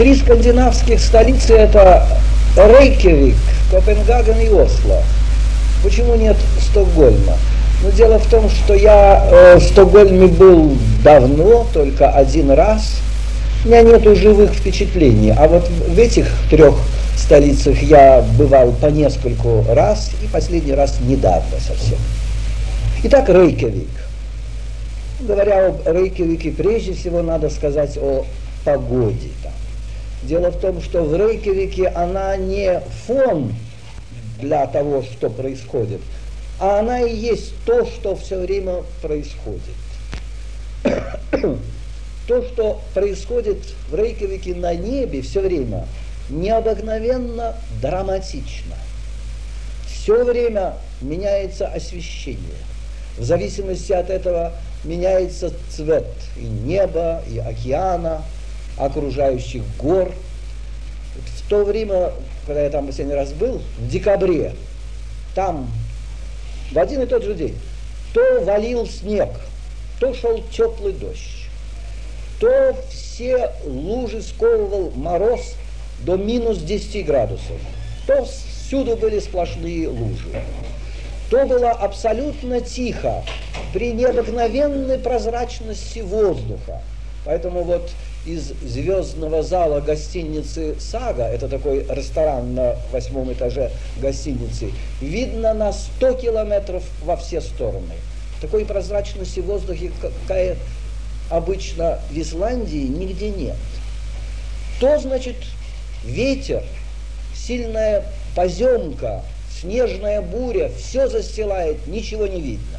Три скандинавских столицы — это Рейкьявик, Копенгаген и Осло. Почему нет Стокгольма? Но дело в том, что я в Стокгольме был давно, только один раз. У меня нету живых впечатлений. А вот в этих трех столицах я бывал по нескольку раз, и последний раз недавно совсем. Итак, Рейкьявик. Говоря об Рейкьявике, прежде всего надо сказать о погоде там. Дело в том, что в Рейкьявике она не фон для того, что происходит, а она и есть то, что все время происходит. То, что происходит в Рейкьявике на небе все время, необыкновенно драматично. Все время меняется освещение. В зависимости от этого меняется цвет и неба, и океана, окружающих гор. В то время, когда я там последний раз был, в декабре, там в один и тот же день то валил снег, то шел теплый дождь, то все лужи сковывал мороз до минус 10 градусов, то всюду были сплошные лужи, то было абсолютно тихо при необыкновенной прозрачности воздуха. Поэтому вот из звездного зала гостиницы «Сага», это такой ресторан на 8-м этаже гостиницы, видно на 100 километров во все стороны. Такой прозрачности в воздухе, какая обычно в Исландии, нигде нет. То, значит, ветер, сильная поземка, снежная буря, все застилает, ничего не видно.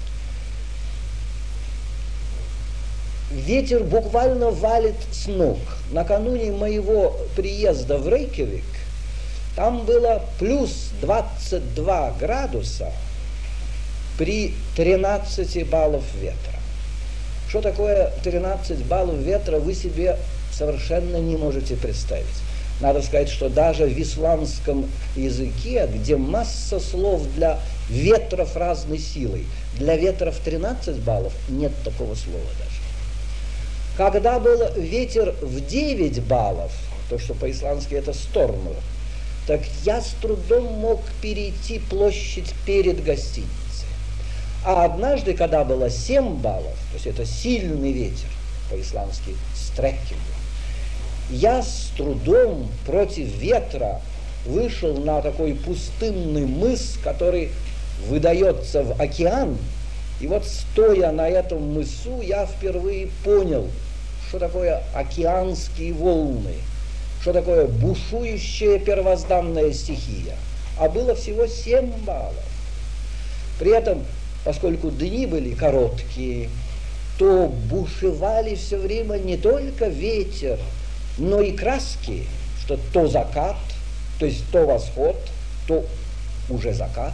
Ветер буквально валит с ног. Накануне моего приезда в Рейкьявик там было плюс 22 градуса при 13 баллов ветра. Что такое 13 баллов ветра, вы себе совершенно не можете представить. Надо сказать, что даже в исландском языке, где масса слов для ветров разной силы, для ветров 13 баллов нет такого слова даже. Когда был ветер в 9 баллов, то, что по-исландски это стормер, так я с трудом мог перейти площадь перед гостиницей. А однажды, когда было 7 баллов, то есть это сильный ветер, по-исландски стреккинг, я с трудом против ветра вышел на такой пустынный мыс, который выдается в океан. И вот стоя на этом мысу, я впервые понял, что такое океанские волны, что такое бушующая первозданная стихия. А было всего 7 баллов. При этом, поскольку дни были короткие, то бушевали все время не только ветер, но и краски, что то закат, то есть то восход, то уже закат.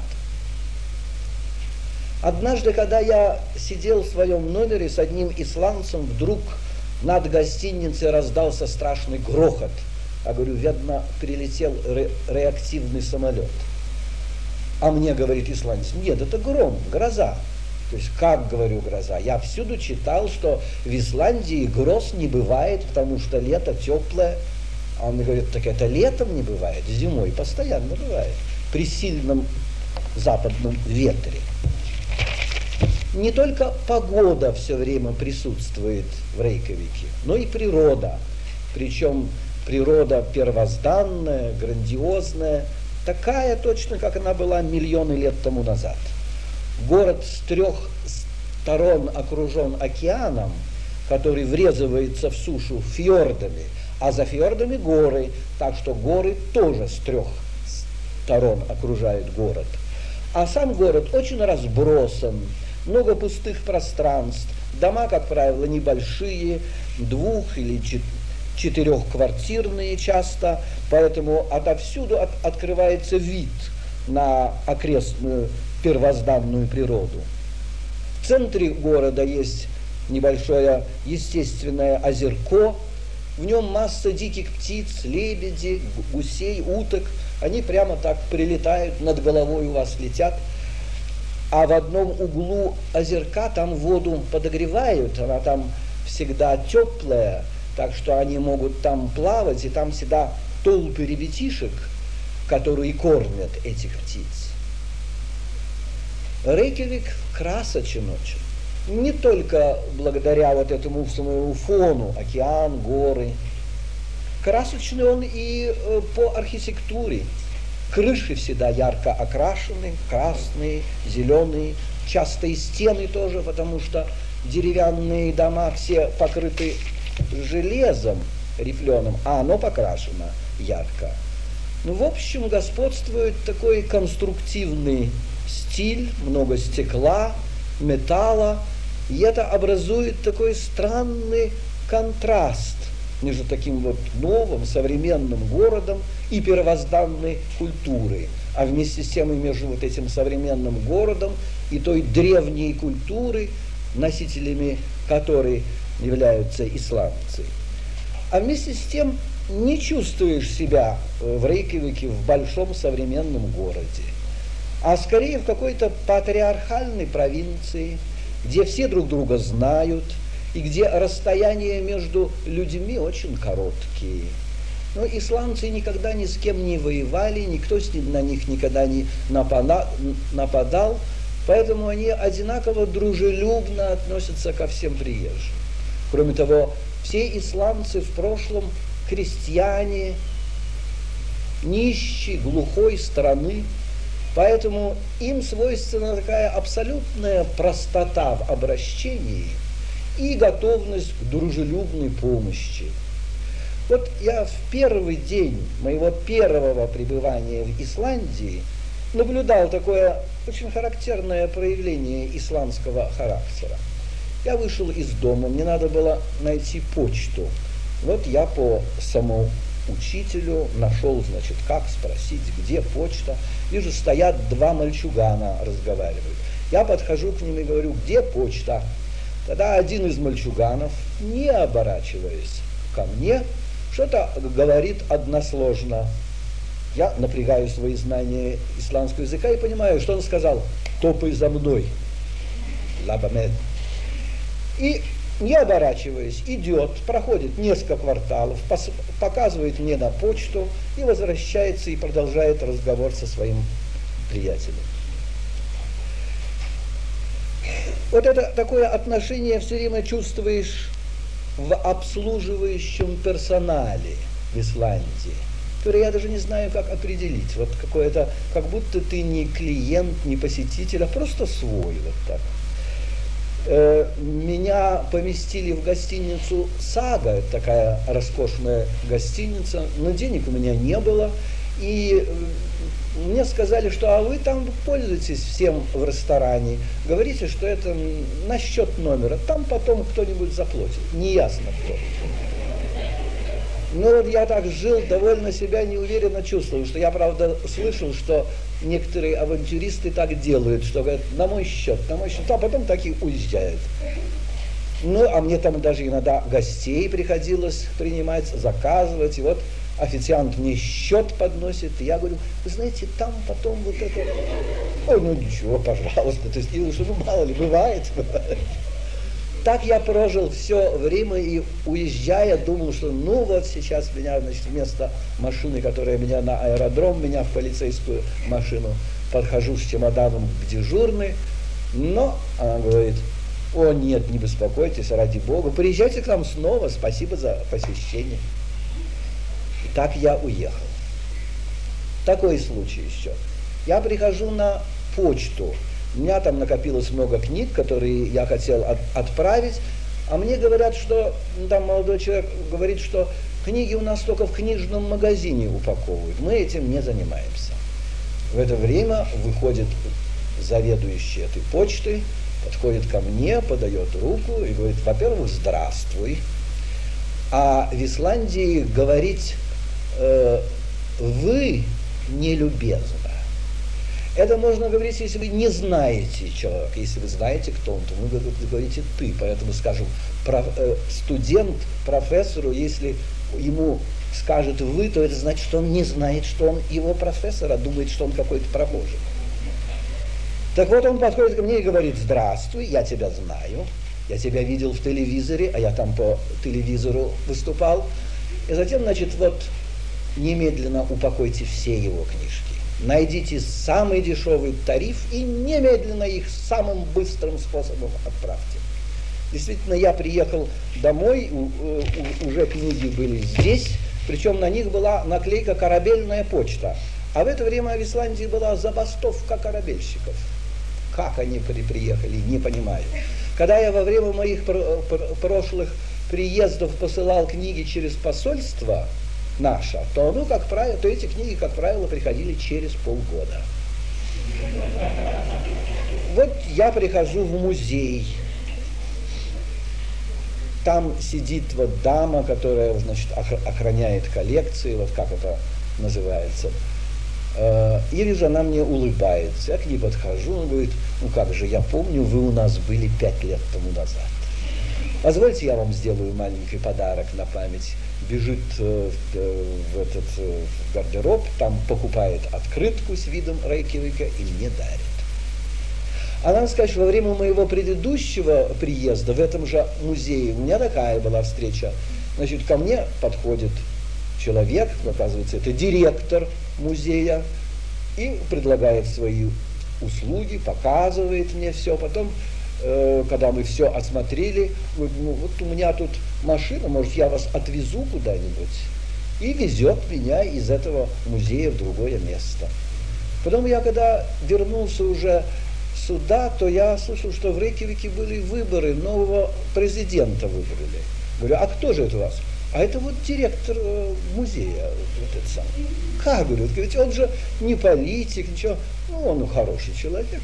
Однажды, когда я сидел в своем номере с одним исландцем, вдруг над гостиницей раздался страшный грохот. Я говорю, видно, прилетел реактивный самолет. А мне говорит исландец, нет, это гром, гроза. То есть, как, говорю, гроза? Я всюду читал, что в Исландии гроз не бывает, потому что лето теплое. А он мне говорит, так это летом не бывает, зимой постоянно бывает, при сильном западном ветре. Не только погода все время присутствует в Рейкьявике, но и природа. Причем природа первозданная, грандиозная, такая точно, как она была миллионы лет тому назад. Город с 3 сторон окружен океаном, который врезывается в сушу фьордами, а за фьордами горы, так что горы тоже с 3 сторон окружают город. А сам город очень разбросан, много пустых пространств, дома, как правило, небольшие, 2- или 4-квартирные часто, поэтому отовсюду открывается вид на окрестную первозданную природу. В центре города есть небольшое естественное озерко, в нем масса диких птиц, лебедей, гусей, уток, они прямо так прилетают, над головой у вас летят. А в одном углу озерка там воду подогревают, она там всегда теплая, так что они могут там плавать, и там всегда толпы ребятишек, которые кормят этих птиц. Рейкьявик красочен очень. Не только благодаря вот этому своему фону, океан, горы. Красочный он и по архитектуре. Крыши всегда ярко окрашены, красные, зеленые. Часто и стены тоже, потому что деревянные дома все покрыты железом рифленым, а оно покрашено ярко. Ну, в общем, господствует такой конструктивный стиль, много стекла, металла, и это образует такой странный контраст между таким вот новым, современным городом и первозданной культурой, а вместе с тем и между вот этим современным городом и той древней культурой, носителями которой являются исландцы. А вместе с тем не чувствуешь себя в Рейкьявике, в большом современном городе, а скорее в какой-то патриархальной провинции, где все друг друга знают, и где расстояния между людьми очень короткие. Но исландцы никогда ни с кем не воевали, никто на них никогда не нападал, поэтому они одинаково дружелюбно относятся ко всем приезжим. Кроме того, все исландцы в прошлом крестьяне, нищие, глухой страны, поэтому им свойственна такая абсолютная простота в обращении и готовность к дружелюбной помощи. Вот я в первый день моего первого пребывания в Исландии наблюдал такое очень характерное проявление исландского характера. Я вышел из дома, мне надо было найти почту. Вот я по самоучителю нашел, значит, как спросить, где почта. Вижу, стоят два мальчугана, разговаривают. Я подхожу к ним и говорю, где почта? Тогда один из мальчуганов, не оборачиваясь ко мне, что-то говорит односложно. Я напрягаю свои знания исландского языка и понимаю, что он сказал: «Топай за мной». Лабамед. И, не оборачиваясь, идет, проходит несколько кварталов, показывает мне на почту и возвращается и продолжает разговор со своим приятелем. Вот это такое отношение все время чувствуешь в обслуживающем персонале в Исландии, который я даже не знаю, как определить. Вот какое-то, как будто ты не клиент, не посетитель, а просто свой вот так. Меня поместили в гостиницу «Сага», такая роскошная гостиница, но денег у меня не было, и мне сказали, что а вы там пользуетесь всем в ресторане, говорите, что это на счет номера, там потом кто-нибудь заплатит, неясно кто. Ну вот я так жил, довольно себя неуверенно чувствовал, что я, правда, слышал, что некоторые авантюристы так делают, что говорят, на мой счет, а потом так и уезжают. Ну, а мне там даже иногда гостей приходилось принимать, заказывать, и вот официант мне счет подносит, и я говорю, вы знаете, там потом вот это... Ой, ну ничего, пожалуйста, то есть, ну мало ли, бывает. Так я прожил все время и, уезжая, думал, что ну вот сейчас меня, значит, вместо машины, которая меня на аэродром, меня в полицейскую машину, подхожу с чемоданом к дежурной, но она говорит, о нет, не беспокойтесь, ради Бога, приезжайте к нам снова, спасибо за посещение. И так я уехал. Такой случай еще. Я прихожу на почту. У меня там накопилось много книг, которые я хотел отправить, а мне говорят, что, там молодой человек говорит, что книги у нас только в книжном магазине упаковывают, мы этим не занимаемся. В это время выходит заведующий этой почтой, подходит ко мне, подает руку и говорит, во-первых, здравствуй, а в Исландии говорить «вы» нелюбезно. Это можно говорить, если вы не знаете человека. Если вы знаете, кто он, то вы говорите «ты». Поэтому, скажем, студент профессору, если ему скажет «вы», то это значит, что он не знает, что он его профессор, а думает, что он какой-то прохожий. Так вот, он подходит ко мне и говорит «здравствуй, я тебя знаю». я тебя видел в телевизоре, а я там по телевизору выступал. И затем, значит, вот немедленно упакуйте все его книжки. Найдите самый дешевый тариф и немедленно их самым быстрым способом отправьте. Действительно, я приехал домой, уже книги были здесь, причем на них была наклейка «Корабельная почта». А в это время в Исландии была забастовка корабельщиков. Как они приехали, не понимаю. Когда я во время моих прошлых приездов посылал книги через посольство наше, то, ну, как правило, то эти книги, как правило, приходили через полгода. Вот я прихожу в музей. Там сидит вот дама, которая, значит, охраняет коллекции, вот как это называется. И вижу, она мне улыбается. Я к ней подхожу, он говорит, ну как же, я помню, вы у нас были 5 лет тому назад. Позвольте, я вам сделаю маленький подарок на память. Бежит в этот гардероб, там покупает открытку с видом Рейкьявика и мне дарит. А надо сказать, что во время моего предыдущего приезда в этом же музее у меня такая была встреча. Значит, ко мне подходит человек, оказывается, это директор музея, и предлагает свои услуги, показывает мне все. Потом, когда мы все осмотрели, говорит, ну вот у меня тут машина, может, я вас отвезу куда-нибудь? И везет меня из этого музея в другое место. Потом я, когда вернулся уже сюда, то я слышал, что в Рейкьявике были выборы, нового президента выбрали. Говорю, а кто же это у вас? А это вот директор музея, вот этот самый. Как, говорю, ведь он же не политик, ничего, ну, он хороший человек.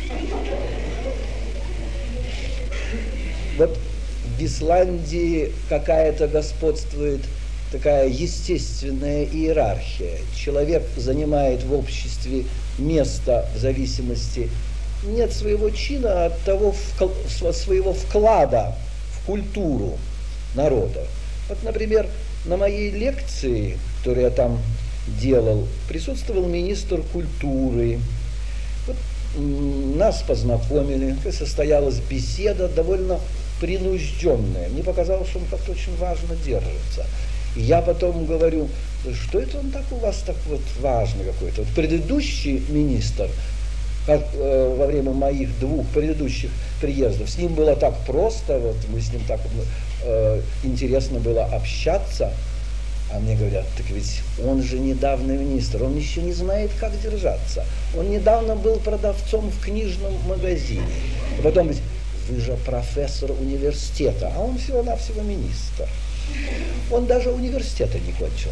Вот в Исландии какая-то господствует такая естественная иерархия. Человек занимает в обществе место в зависимости не от своего чина, а от того своего вклада в культуру народа. Вот, например, на моей лекции, которую я там делал, присутствовал министр культуры. Вот, нас познакомили, состоялась беседа довольно принужденная. Мне показалось, что он как-то очень важно держится. И я потом говорю, что это он так у вас так вот важный какой-то. Вот предыдущий министр, как, во время моих 2 предыдущих приездов, с ним было так просто, вот мы с ним так интересно было общаться, а мне говорят, так ведь он же недавно министр, он еще не знает, как держаться. Он недавно был продавцом в книжном магазине. А потом ведь, вы же профессор университета, а он всего-навсего министр. Он даже университета не кончил.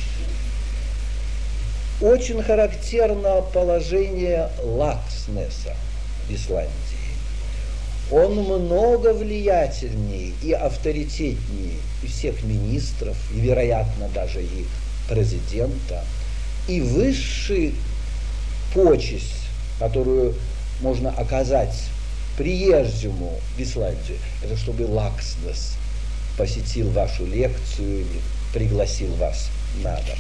Очень характерно положение Лакснеса в Исландии. Он много влиятельнее и авторитетнее и всех министров, и, вероятно, даже и президента. И высшая почесть, которую можно оказать приезжему в Исландию, это чтобы Лакснес посетил вашу лекцию или пригласил вас на дом.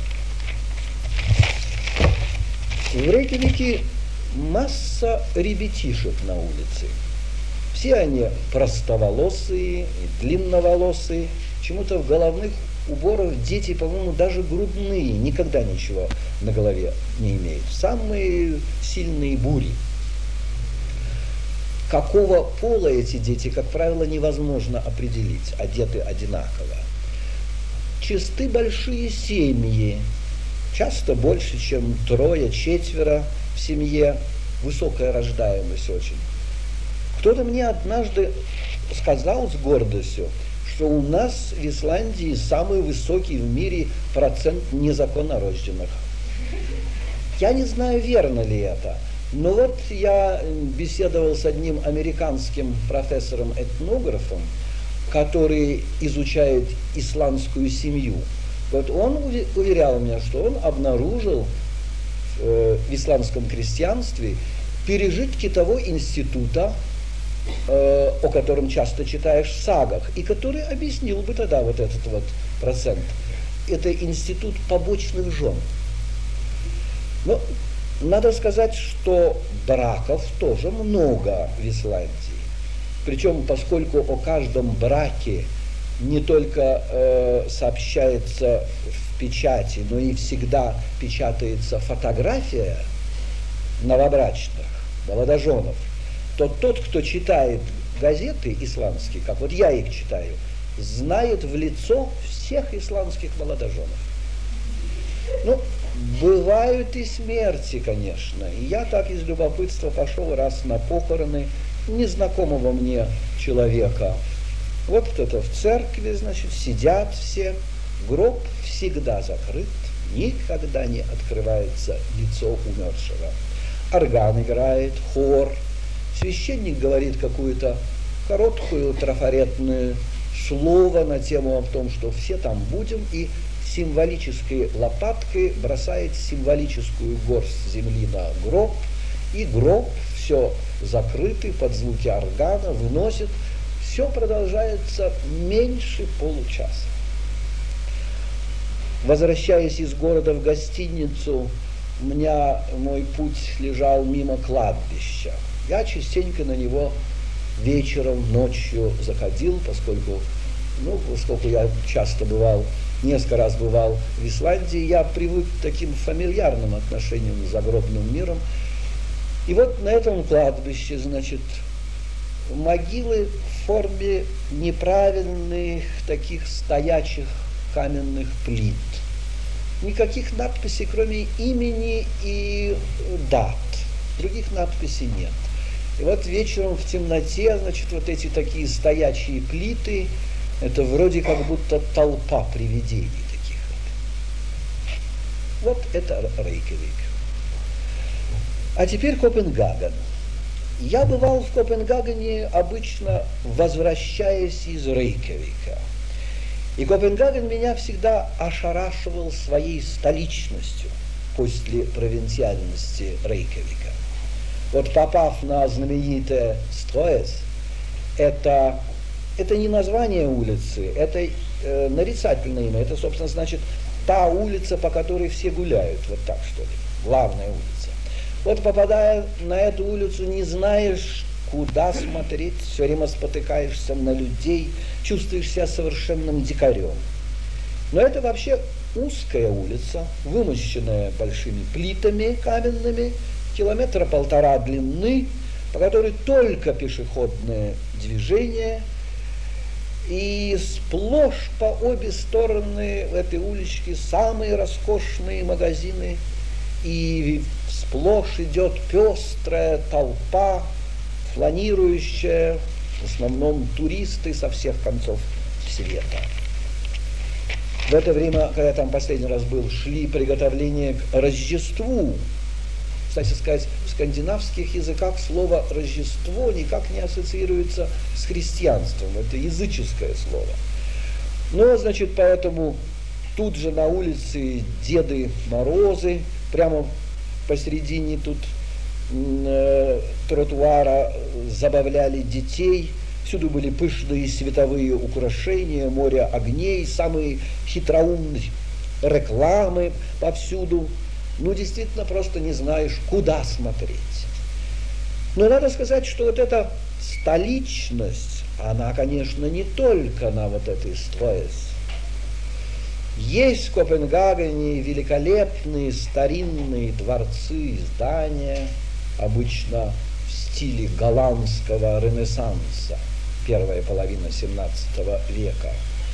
В Рейкьявике масса ребятишек на улице. Все они простоволосые и длинноволосые. Почему-то в головных уборах дети, по-моему, даже грудные, никогда ничего на голове не имеют. Самые сильные бури. Какого пола эти дети, как правило, невозможно определить, одеты одинаково. Чисты большие семьи, часто больше, чем 3-4 в семье, высокая рождаемость очень. Кто-то мне однажды сказал с гордостью, что у нас в Исландии самый высокий в мире процент незаконнорожденных. Я не знаю, верно ли это, но вот я беседовал с одним американским профессором-этнографом, который изучает исландскую семью. Вот он уверял меня, что он обнаружил в исландском крестьянстве пережитки того института, о котором часто читаешь в сагах, и который объяснил бы тогда вот этот вот процент. Это институт побочных жен. Но надо сказать, что браков тоже много в Исландии. Причем, поскольку о каждом браке не только сообщается в печати, но и всегда печатается фотография новобрачных, молодоженов, то тот, кто читает газеты исламские, как вот я их читаю, знает в лицо всех исламских молодоженов. Ну, бывают и смерти, конечно. И я так из любопытства пошел раз на похороны незнакомого мне человека. Вот кто-то в церкви, значит, сидят все, гроб всегда закрыт, никогда не открывается лицо умершего. Орган играет, хор, священник говорит какую-то короткую трафаретную слово на тему о том, что все там будем, и символической лопаткой бросает символическую горсть земли на гроб, и гроб, все закрытый под звуки органа, выносит. Все продолжается меньше получаса. Возвращаясь из города в гостиницу, у меня мой путь лежал мимо кладбища. Я частенько на него вечером, ночью заходил, поскольку я часто бывал, несколько раз бывал в Исландии, я привык к таким фамильярным отношениям с загробным миром. И вот на этом кладбище, значит, могилы в форме неправильных таких стоячих каменных плит. Никаких надписей, кроме имени и дат. Других надписей нет. И вот вечером в темноте, значит, вот эти такие стоячие плиты, это вроде как будто толпа привидений таких вот. Вот это Рейкьявик. А теперь Копенгаген. Я бывал в Копенгагене обычно, возвращаясь из Рейкьявика. И Копенгаген меня всегда ошарашивал своей столичностью после провинциальности Рейкьявика. Вот попав на знаменитое Строес, это не название улицы, это нарицательное имя, это, собственно, значит та улица, по которой все гуляют, вот так что ли, главная улица. Вот попадая на эту улицу, не знаешь, куда смотреть, все время спотыкаешься на людей, чувствуешь себя совершенным дикарем. Но это вообще узкая улица, вымощенная большими плитами каменными, 1,5 километра длины, по которой только пешеходное движение, и сплошь по обе стороны этой улички самые роскошные магазины, и сплошь идет пестрая толпа, фланирующая, в основном туристы со всех концов света. В это время, когда я там последний раз был, шли приготовления к Рождеству. Кстати сказать, в скандинавских языках слово «Рождество» никак не ассоциируется с христианством. Это языческое слово. Ну, значит, поэтому тут же на улице Деды Морозы, прямо посередине тут тротуара забавляли детей. Всюду были пышные световые украшения, море огней, самые хитроумные рекламы повсюду. Ну, действительно, просто не знаешь, куда смотреть. Но надо сказать, что вот эта столичность, она, конечно, не только на вот этой Строес. Есть в Копенгагене великолепные старинные дворцы и здания, обычно в стиле голландского Ренессанса, первая половина XVII века.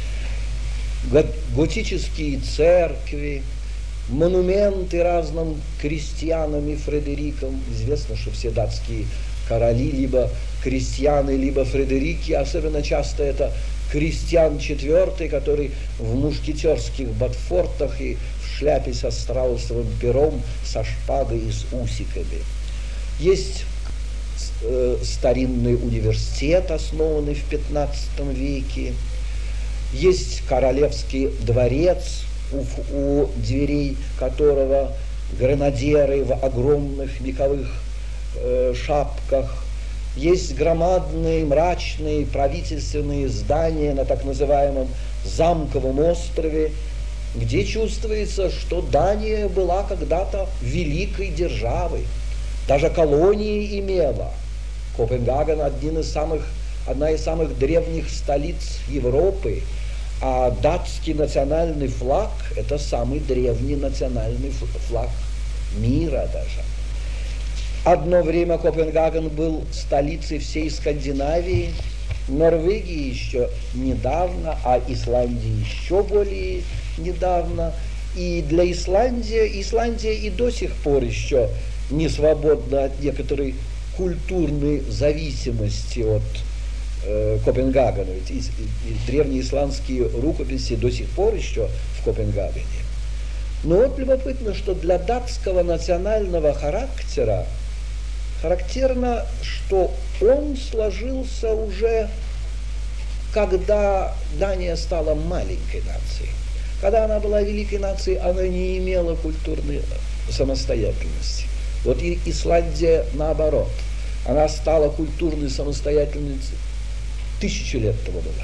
Готические церкви, монументы разным крестьянам и Фредерикам. Известно, что все датские короли либо крестьяны, либо Фредерики, особенно часто это Кристиан IV, который в мушкетерских ботфортах и в шляпе со страусовым пером, со шпагой и с усиками. Есть старинный университет, основанный в XV веке. Есть королевский дворец, у дверей которого гренадеры в огромных вековых шапках. Есть громадные, мрачные правительственные здания на так называемом Замковом острове, где чувствуется, что Дания была когда-то великой державой, даже колонии имела. Копенгаген один из самых одна из самых древних столиц Европы, а датский национальный флаг – это самый древний национальный флаг мира даже. Одно время Копенгаген был столицей всей Скандинавии, Норвегии еще недавно, а Исландии еще более недавно. И для Исландия и до сих пор еще не свободна от некоторой культурной зависимости от Копенгагена. Ведь и древние исландские рукописи до сих пор еще в Копенгагене. Но вот любопытно, что для датского национального характера характерно, что он сложился уже, когда Дания стала маленькой нацией. Когда она была великой нацией, она не имела культурной самостоятельности. Вот и Исландия наоборот. Она стала культурной самостоятельностью 1000 лет тому назад.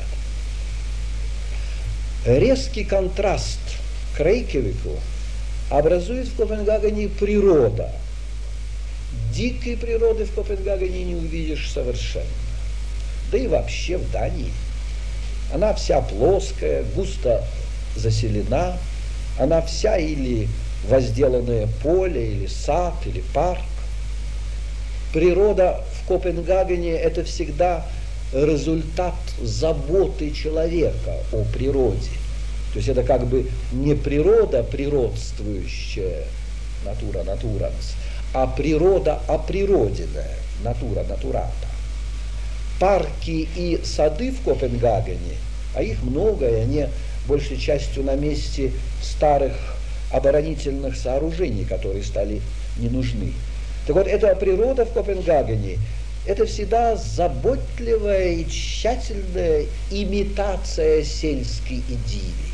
Резкий контраст к Рейкьявику образует в Копенгагене природа. Дикой природы в Копенгагене не увидишь совершенно. Да и вообще в Дании. Она вся плоская, густо заселена. Она вся или возделанное поле, или сад, или парк. Природа в Копенгагене – это всегда результат заботы человека о природе. То есть это как бы не природа природствующая, натура натуранс, а природа оприроденная, натура натурата. Парки и сады в Копенгагене, а их много, и они большей частью на месте старых оборонительных сооружений, которые стали не нужны. Так вот, эта природа в Копенгагене – это всегда заботливая и тщательная имитация сельской идиллии.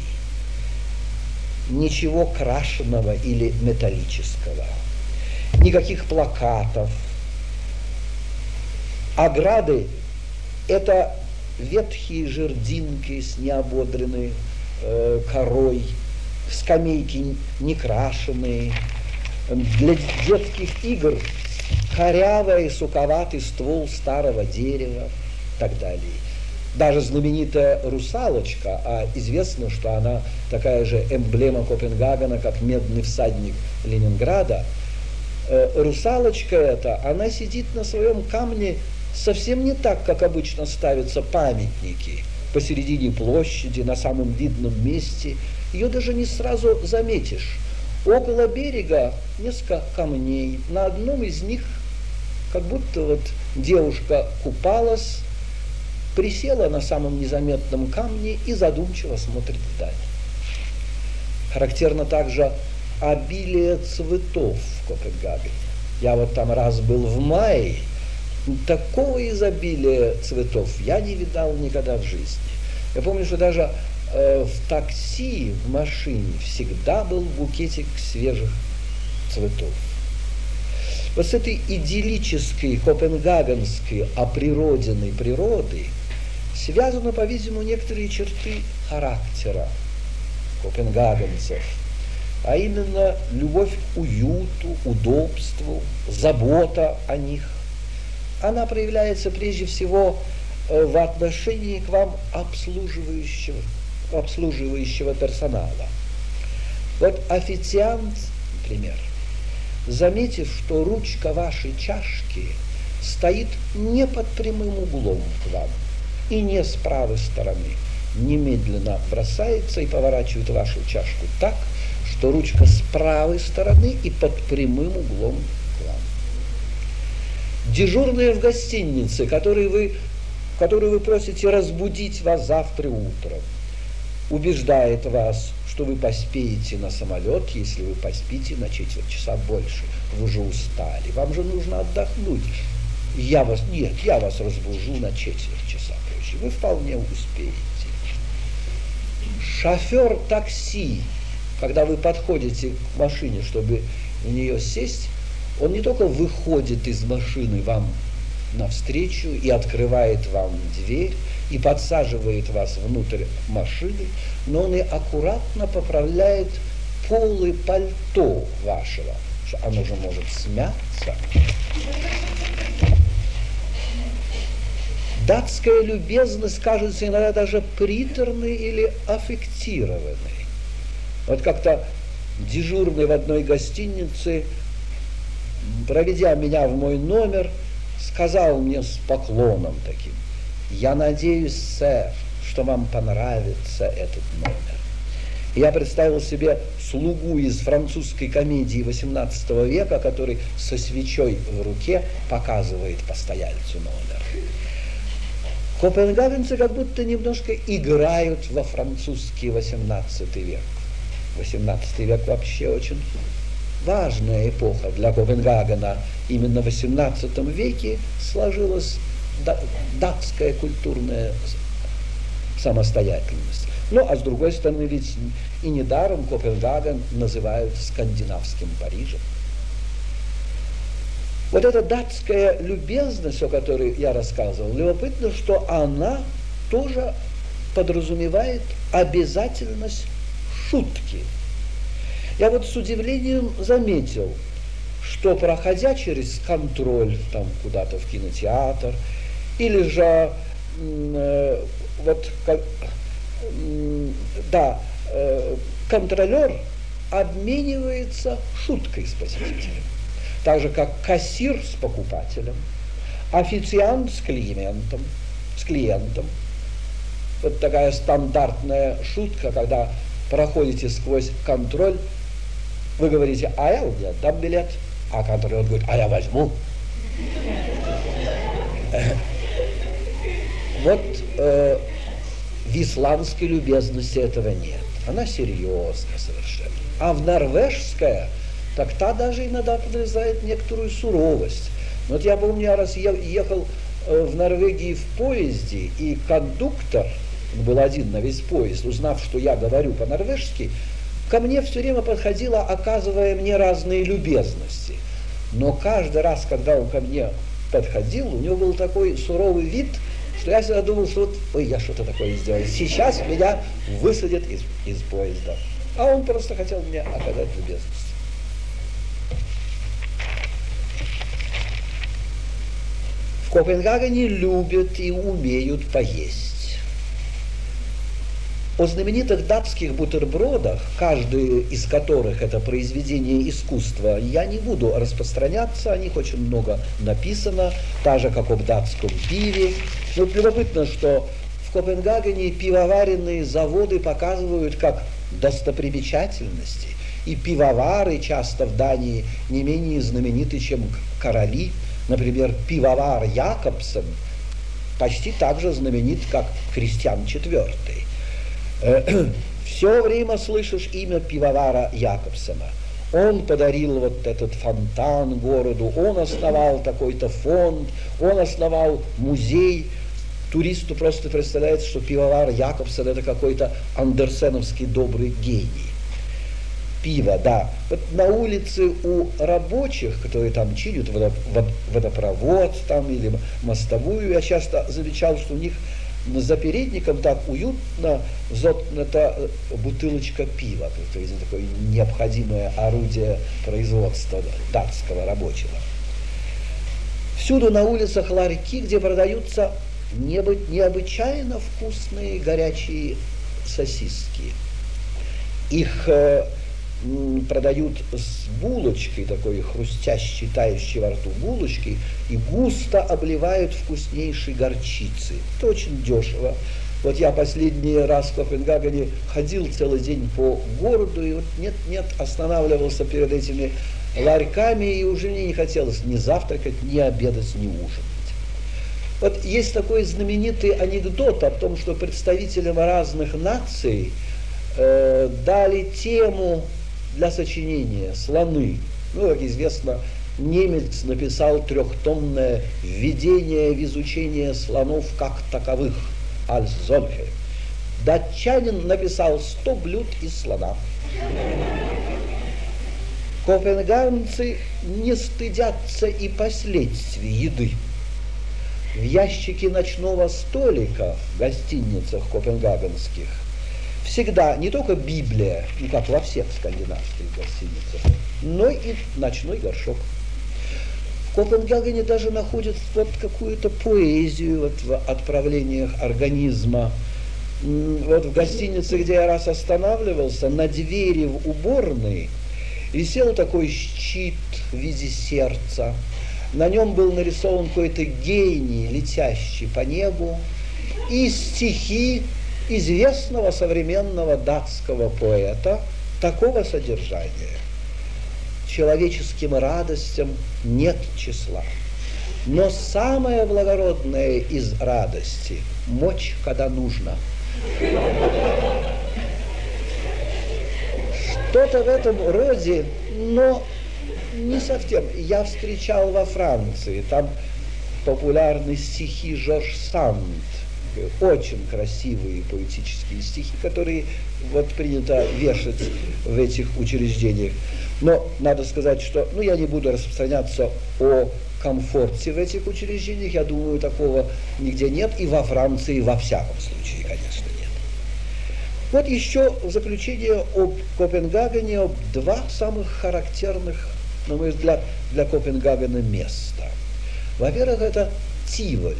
Ничего крашеного или металлического. Никаких плакатов. Ограды – это ветхие жердинки с неободренной корой, скамейки не крашеные. Для детских игр корявый суковатый ствол старого дерева и так далее. Даже знаменитая русалочка, а известно, что она такая же эмблема Копенгагена, как медный всадник Ленинграда, русалочка эта, она сидит на своем камне совсем не так, как обычно ставятся памятники, посередине площади, на самом видном месте. Ее даже не сразу заметишь. Около берега несколько камней. На одном из них, как будто вот девушка купалась, присела на самом незаметном камне и задумчиво смотрит вдаль. Характерно также обилие цветов в Копенгагене. Я вот там раз был в мае, такого изобилия цветов я не видал никогда в жизни. Я помню, что даже в такси, в машине всегда был букетик свежих цветов. Вот с этой идиллической копенгагенской оприроденной природой связаны, по-видимому, некоторые черты характера копенгагенцев, а именно любовь к уюту, удобству, забота о них. Она проявляется прежде всего в отношении к вам обслуживающего персонала. Вот официант, например, заметив, что ручка вашей чашки стоит не под прямым углом к вам и не с правой стороны, немедленно бросается и поворачивает вашу чашку так, что ручка с правой стороны и под прямым углом к вам. Дежурная в гостинице, которую вы просите разбудить вас завтра утром, убеждает вас, что вы поспеете на самолет, если вы поспите на четверть часа больше. Вы уже устали, вам же нужно отдохнуть. Я вас разбужу на четверть часа позже. Вы вполне успеете. Шофер такси, когда вы подходите к машине, чтобы в нее сесть, он не только выходит из машины вам навстречу и открывает вам дверь, и подсаживает вас внутрь машины, но он и аккуратно поправляет полы пальто вашего, что оно же может смяться. Датская любезность кажется иногда даже приторной или аффектированной. Вот как-то дежурный в одной гостинице, проведя меня в мой номер, сказал мне с поклоном таким: «Я надеюсь, сэр, что вам понравится этот номер». И я представил себе слугу из французской комедии XVIII века, который со свечой в руке показывает постояльцу номер. Копенгагенцы как будто немножко играют во французский XVIII век. XVIII век вообще очень важная эпоха для Копенгагена. Именно в XVIII веке сложилась датская культурная самостоятельность. Ну, а с другой стороны, ведь и недаром Копенгаген называют скандинавским Парижем. Вот эта датская любезность, о которой я рассказывал, любопытно, что она тоже подразумевает обязательность шутки. Я вот с удивлением заметил, что, проходя через контроль там куда-то в кинотеатр, или же контролер обменивается шуткой с посетителем. Так же, как кассир с покупателем, официант с клиентом. Вот такая стандартная шутка, когда проходите сквозь контроль, вы говорите: «А я тебе дам билет», а контролер говорит: «А я возьму». Вот в исландской любезности этого нет. Она серьезная совершенно. А в норвежская, так та даже иногда подрезает некоторую суровость. Вот я помню, я раз ехал в Норвегии в поезде, и кондуктор, он был один на весь поезд, узнав, что я говорю по-норвежски, ко мне все время подходила, оказывая мне разные любезности. Но каждый раз, когда он ко мне подходил, у него был такой суровый вид, что я всегда думал, что вот, ой, я что-то такое сделал. Сейчас меня высадят из поезда. А он просто хотел мне оказать любезность. В Копенгагене любят и умеют поесть. О знаменитых датских бутербродах, каждый из которых это произведение искусства, я не буду распространяться, о них очень много написано, так же, как об датском пиве. Но любопытно, что в Копенгагене пивоваренные заводы показывают как достопримечательности, и пивовары часто в Дании не менее знамениты, чем короли. Например, пивовар Якобсен почти так же знаменит, как Христиан IV. Все время слышишь имя пивовара Якобсена. Он подарил вот этот фонтан городу, он основал такой-то фонд, он основал музей. Туристу просто представляется, что пивовар Якобсен — это какой-то андерсеновский добрый гений. Пиво, да. Вот на улице у рабочих, которые там чинят водопровод там, или мостовую, я часто замечал, что у них за передником так уютно зотнута бутылочка пива, то есть такое необходимое орудие производства датского рабочего. Всюду на улицах ларьки, где продаются необычайно вкусные горячие сосиски. Их продают с булочкой, такой хрустящей, тающей во рту булочкой, и густо обливают вкуснейшей горчицей. Это очень дешево. Вот я последний раз в Копенгагене ходил целый день по городу, и вот нет останавливался перед этими ларьками, и уже мне не хотелось ни завтракать, ни обедать, ни ужинать. Вот есть такой знаменитый анекдот о том, что представителям разных наций дали тему для сочинения «Слоны». Ну, как известно, немец написал 3-томное «Введение в изучение слонов как таковых» «Als solche». Датчанин написал 100 блюд из слона. Копенгагенцы не стыдятся и последствий еды. В ящике ночного столика в гостиницах копенгагенских всегда не только Библия, ну как во всех скандинавских гостиницах, но и ночной горшок. В В Копенгагене даже находят вот какую-то поэзию вот в отправлениях организма. Вот в гостинице, где я раз останавливался, на двери в уборной висел такой щит в виде сердца. На нем был нарисован какой-то гений, летящий по небу, и стихи известного современного датского поэта такого содержания: человеческим радостям нет числа, но самое благородное из радости – мочь, когда нужно. Что-то в этом роде, но не совсем. Я встречал во Франции, там популярны стихи Жорж Санд, очень красивые поэтические стихи, которые вот принято вешать в этих учреждениях. Но надо сказать, что, я не буду распространяться о комфорте в этих учреждениях, я думаю, такого нигде нет, и во Франции во всяком случае, конечно, нет. Вот еще в заключение об Копенгагене два самых характерных, на мой взгляд, для Копенгагена места. Во-первых, это Тиволи.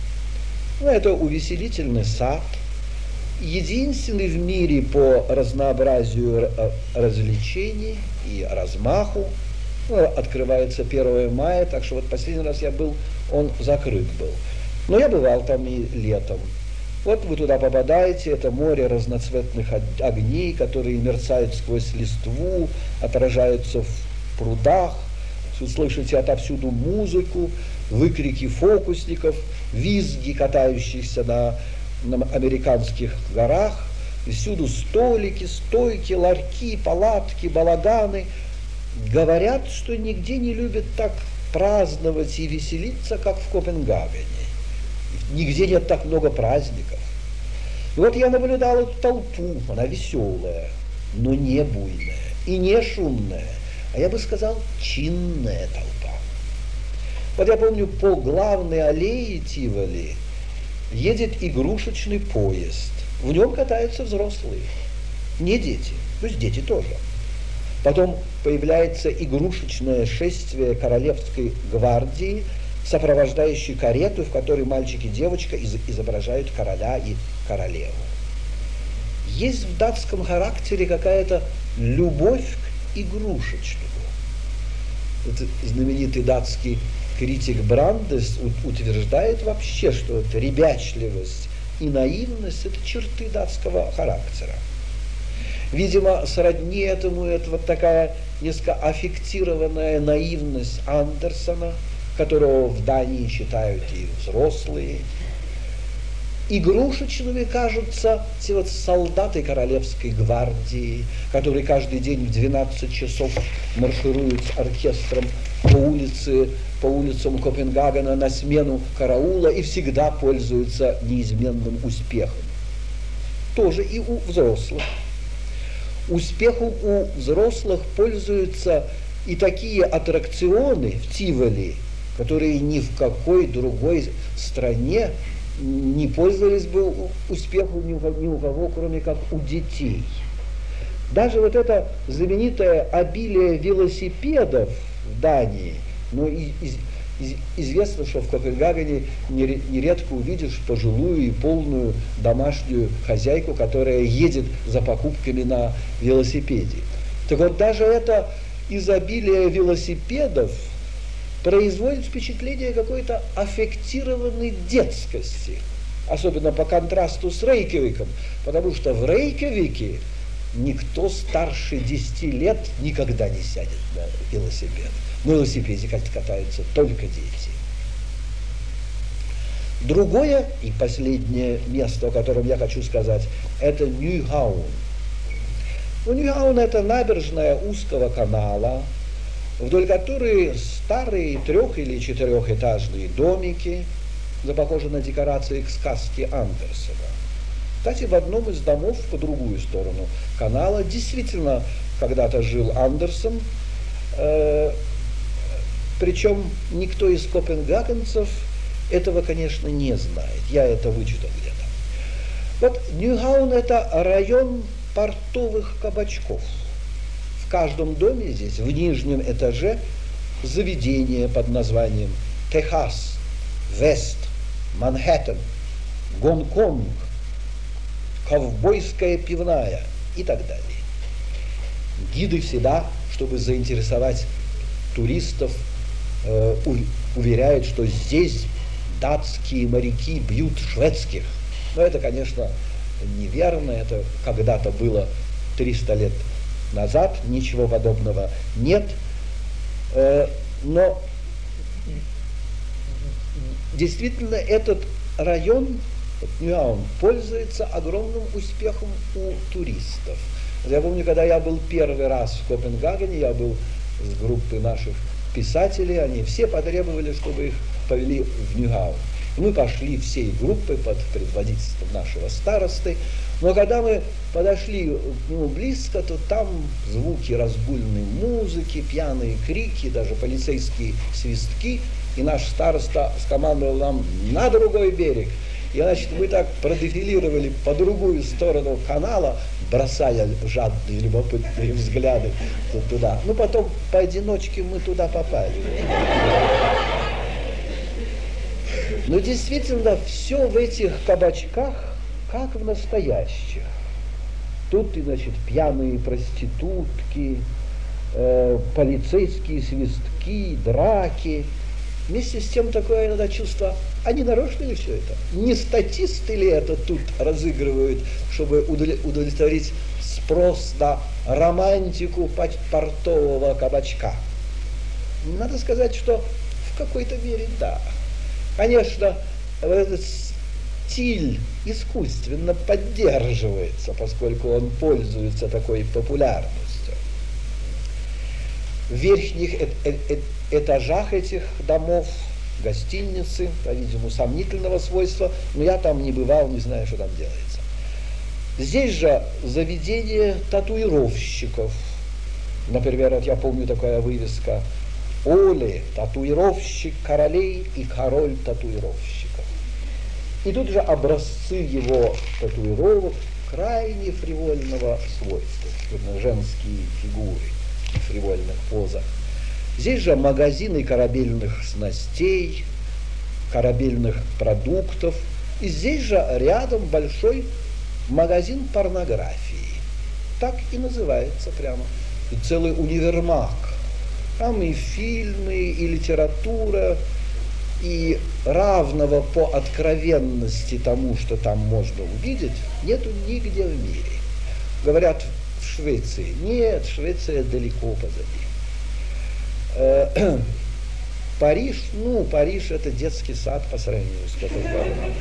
Это увеселительный сад, единственный в мире по разнообразию развлечений и размаху. Открывается 1 мая, так что вот последний раз я был, он закрыт был. Но я бывал там и летом. Вот вы туда попадаете, это море разноцветных огней, которые мерцают сквозь листву, отражаются в прудах, вы слышите отовсюду музыку, выкрики фокусников, визги катающихся на американских горах, и всюду столики, стойки, ларьки, палатки, балаганы. Говорят, что нигде не любят так праздновать и веселиться, как в Копенгагене. Нигде нет так много праздников. И вот я наблюдал эту толпу, она веселая, но не буйная и не шумная, а я бы сказал, чинная толпа. Вот я помню, по главной аллее Тиволи едет игрушечный поезд. В нем катаются взрослые, не дети, то есть дети тоже. Потом появляется игрушечное шествие Королевской гвардии, сопровождающей карету, в которой мальчик и девочка изображают короля и королеву. Есть в датском характере какая-то любовь к игрушечному. Это знаменитый датский критик Брандес утверждает вообще, что это ребячливость и наивность – это черты датского характера. Видимо, сродни этому это вот такая несколько аффектированная наивность Андерсона, которого в Дании читают и взрослые. Игрушечными кажутся те вот солдаты Королевской гвардии, которые каждый день в 12 часов маршируют с оркестром по улицам Копенгагена на смену караула и всегда пользуются неизменным успехом. Тоже и у взрослых. Успехом у взрослых пользуются и такие аттракционы в Тиволи, которые ни в какой другой стране не пользовались бы успехом ни у кого, кроме как у детей. Даже вот это знаменитое обилие велосипедов в Дании, известно, что в Копенгагене нередко увидишь пожилую и полную домашнюю хозяйку, которая едет за покупками на велосипеде. Так вот, даже это изобилие велосипедов производит впечатление какой-то аффектированной детскости, особенно по контрасту с Рейкьявиком, потому что в Рейкьявике никто старше 10 лет никогда не сядет на велосипед. На велосипеде катаются только дети. Другое и последнее место, о котором я хочу сказать, это Ньюхаун. Ньюхаун – это набережная узкого канала, вдоль которой старые 3- или 4-этажные домики, похожи на декорации к сказке Андерсена. Кстати, в одном из домов по другую сторону канала действительно когда-то жил Андерсен, причем никто из копенгагенцев этого, конечно, не знает. Я это вычитал где-то. Вот Ньюхаун – это район портовых кабачков. В каждом доме здесь, в нижнем этаже, заведения под названием Техас, Вест, Манхэттен, Гонконг, ковбойская пивная и так далее. Гиды всегда, чтобы заинтересовать туристов, уверяют, что здесь датские моряки бьют шведских. Но это, конечно, неверно, это когда-то было 300 лет назад, ничего подобного нет. Но действительно этот район, Ньюаун, пользуется огромным успехом у туристов. Я помню, когда я был первый раз в Копенгагене, я был с группой наших писателей, они все потребовали, чтобы их повели в Ньюаун. И мы пошли всей группой под предводительством нашего старосты. Но когда мы подошли к нему близко, то там звуки разгульной музыки, пьяные крики, даже полицейские свистки. И наш староста скомандовал нам на другой берег. И, значит, мы так продефилировали по другую сторону канала, бросая жадные, любопытные взгляды туда. Ну, потом поодиночке мы туда попали. Но действительно, все в этих кабачках, как в настоящих. Тут, значит, пьяные проститутки, полицейские свистки, драки. Вместе с тем такое иногда чувство, а не нарочно ли все это? Не статисты ли это тут разыгрывают, чтобы удовлетворить спрос на романтику портового кабачка? Надо сказать, что в какой-то мере да. Конечно, этот стиль искусственно поддерживается, поскольку он пользуется такой популярностью. В верхних этажах этих домов гостиницы, по-видимому, сомнительного свойства, но я там не бывал, не знаю, что там делается. Здесь же заведение татуировщиков. Например, вот я помню такая вывеска: Оле, татуировщик королей и король татуировщиков. И тут же образцы его татуировок крайне фривольного свойства, женские фигуры в фривольных позах. Здесь же магазины корабельных снастей, корабельных продуктов. И здесь же рядом большой магазин порнографии. Так и называется прямо. И целый универмаг. Там и фильмы, и литература, и равного по откровенности тому, что там можно увидеть, нету нигде в мире. Говорят, в Швеции. Нет, Швеция далеко позади. Париж, Париж это детский сад по сравнению с Копенгагеном.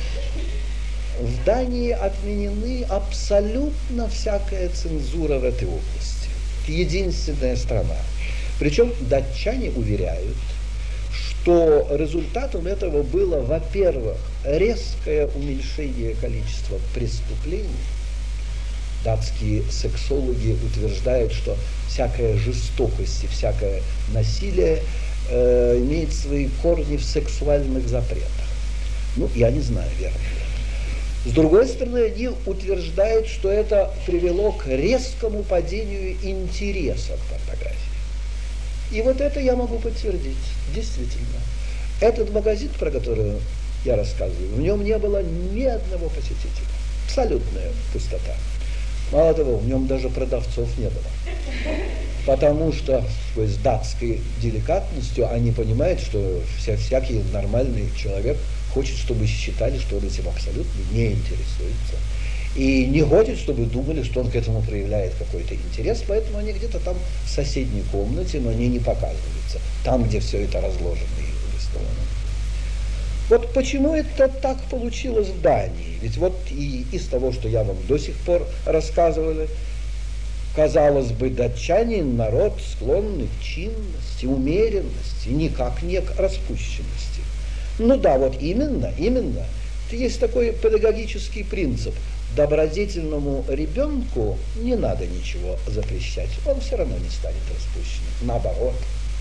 В Дании отменены абсолютно всякая цензура в этой области. Единственная страна. Причем датчане уверяют, что результатом этого было, во-первых, резкое уменьшение количества преступлений. Датские сексологи утверждают, что всякая жестокость и всякое насилие имеет свои корни в сексуальных запретах. Я не знаю, верно ли. С другой стороны, они утверждают, что это привело к резкому падению интереса к порнографии. И вот это я могу подтвердить. Действительно. Этот магазин, про который я рассказываю, в нем не было ни одного посетителя. Абсолютная пустота. Мало того, в нем даже продавцов не было. Потому что с датской деликатностью они понимают, что всякий нормальный человек хочет, чтобы считали, что он этим абсолютно не интересуется. И не хочет, чтобы думали, что он к этому проявляет какой-то интерес, поэтому они где-то там в соседней комнате, но они не показываются. Там, где все это разложено и выставлено. Вот почему это так получилось в Дании? Ведь вот и из того, что я вам до сих пор рассказывал, казалось бы, датчане народ склонный к чинности, умеренности, никак не к распущенности. Вот именно. Есть такой педагогический принцип. Добродетельному ребенку не надо ничего запрещать, он все равно не станет распущенным. Наоборот.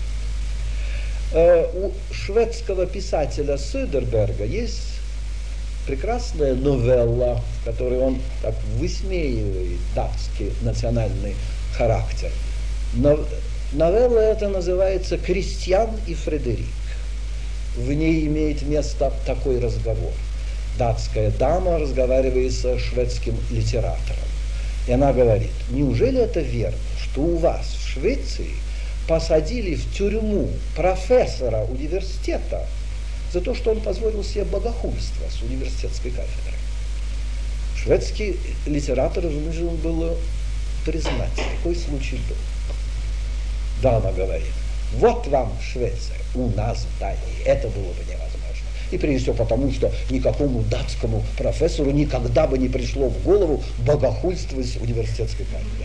У шведского писателя Söderberga есть прекрасная новелла, в которой он так высмеивает датский национальный характер. Новелла эта называется «Кристиан и Фредерик». В ней имеет место такой разговор. Датская дама разговаривает со шведским литератором. И она говорит: неужели это верно, что у вас в Швеции посадили в тюрьму профессора университета за то, что он позволил себе богохульство с университетской кафедры? Шведский литератор вынужден был признать, такой случай был. Дама говорит: вот вам Швеция, у нас в Дании это было бы невозможно. И прежде всего потому, что никакому датскому профессору никогда бы не пришло в голову богохульствовать с университетской кафедры.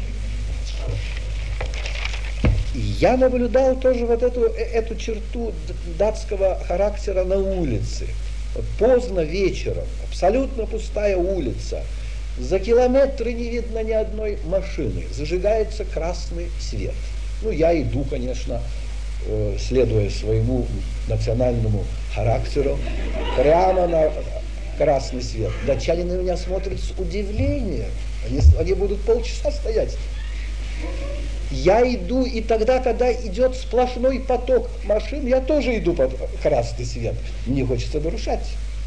И я наблюдал тоже вот эту черту датского характера на улице. Поздно вечером, абсолютно пустая улица, за километры не видно ни одной машины, зажигается красный свет. Ну, я иду, конечно, следуя своему национальному характеру, прямо на красный свет. Датчане на меня смотрят с удивлением. Они будут полчаса стоять. Я иду, и тогда, когда идет сплошной поток машин, я тоже иду под красный свет. Мне хочется нарушать.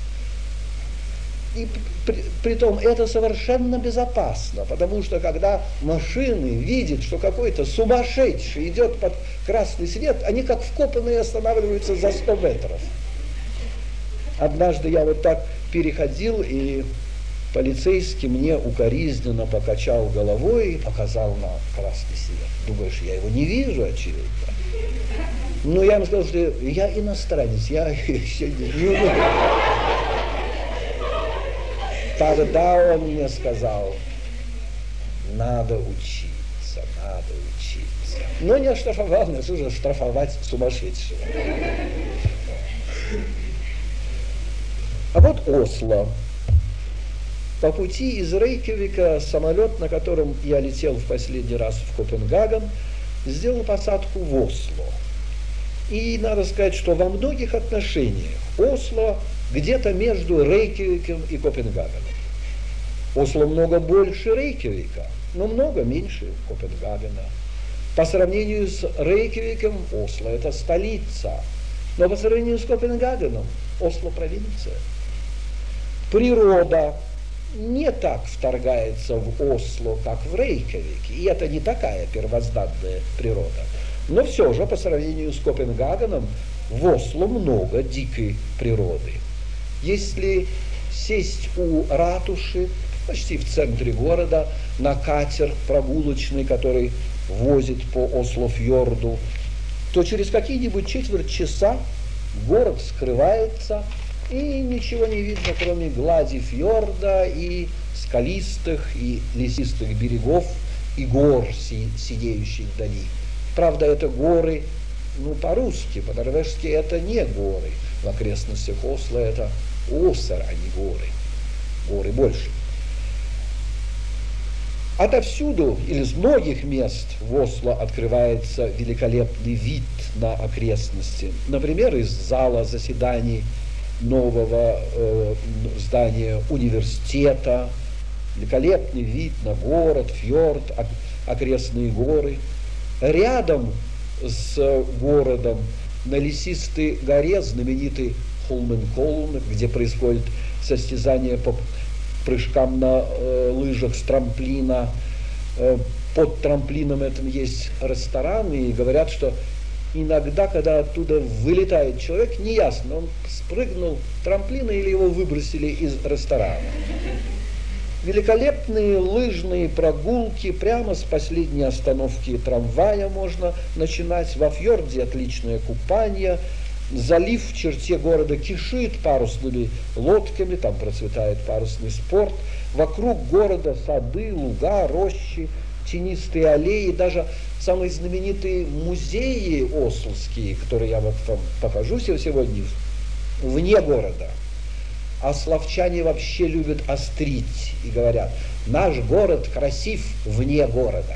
И притом это совершенно безопасно, потому что когда машины видят, что какой-то сумасшедший идет под красный свет, они как вкопанные останавливаются за 100 метров. Однажды я вот так переходил, и полицейский мне укоризненно покачал головой и показал на красный свет. Думаешь, я его не вижу, очевидно. Но я ему сказал, что я иностранец, я еще не вижу. Тогда он мне сказал: надо учиться, надо учиться. Но не оштрафовал, нас уже штрафовать сумасшедшего. А вот Осло. По пути из Рейкьявика самолет, на котором я летел в последний раз в Копенгаген, сделал посадку в Осло. И надо сказать, что во многих отношениях Осло где-то между Рейкьявиком и Копенгагеном. Осло много больше Рейкьявика, но много меньше Копенгагена. По сравнению с Рейкьявиком Осло – это столица, но по сравнению с Копенгагеном Осло – провинция. Природа не так вторгается в Осло, как в Рейкьявике, и это не такая первозданная природа. Но все же, по сравнению с Копенгагеном, в Осло много дикой природы. Если сесть у ратуши, почти в центре города, на катер прогулочный, который возит по Ослофьорду, то через какие-нибудь четверть часа город скрывается, и ничего не видно, кроме глади фьорда и скалистых и лесистых берегов, и гор, сидеющих вдали. Правда, это горы, по-русски, по-норвежски это не горы. В окрестностях Осло это осер, а не горы. Горы больше. Отовсюду, или с многих мест в Осло открывается великолепный вид на окрестности. Например, из зала заседаний нового здания университета. Великолепный вид на город, фьорд, окрестные горы. Рядом с городом на лесистой горе знаменитый Холменколн, где происходит состязание по прыжкам на лыжах с трамплина. Под трамплином этим есть ресторан, и говорят, что иногда, когда оттуда вылетает человек, неясно, он спрыгнул с трамплина или его выбросили из ресторана. Великолепные лыжные прогулки прямо с последней остановки трамвая можно начинать. Во фьорде отличное купание. Залив в черте города кишит парусными лодками, там процветает парусный спорт. Вокруг города сады, луга, рощи, тенистые аллеи, даже самые знаменитые музеи ословские, которые я вот вам покажу сегодня, вне города. Ословчане вообще любят острить и говорят: наш город красив вне города.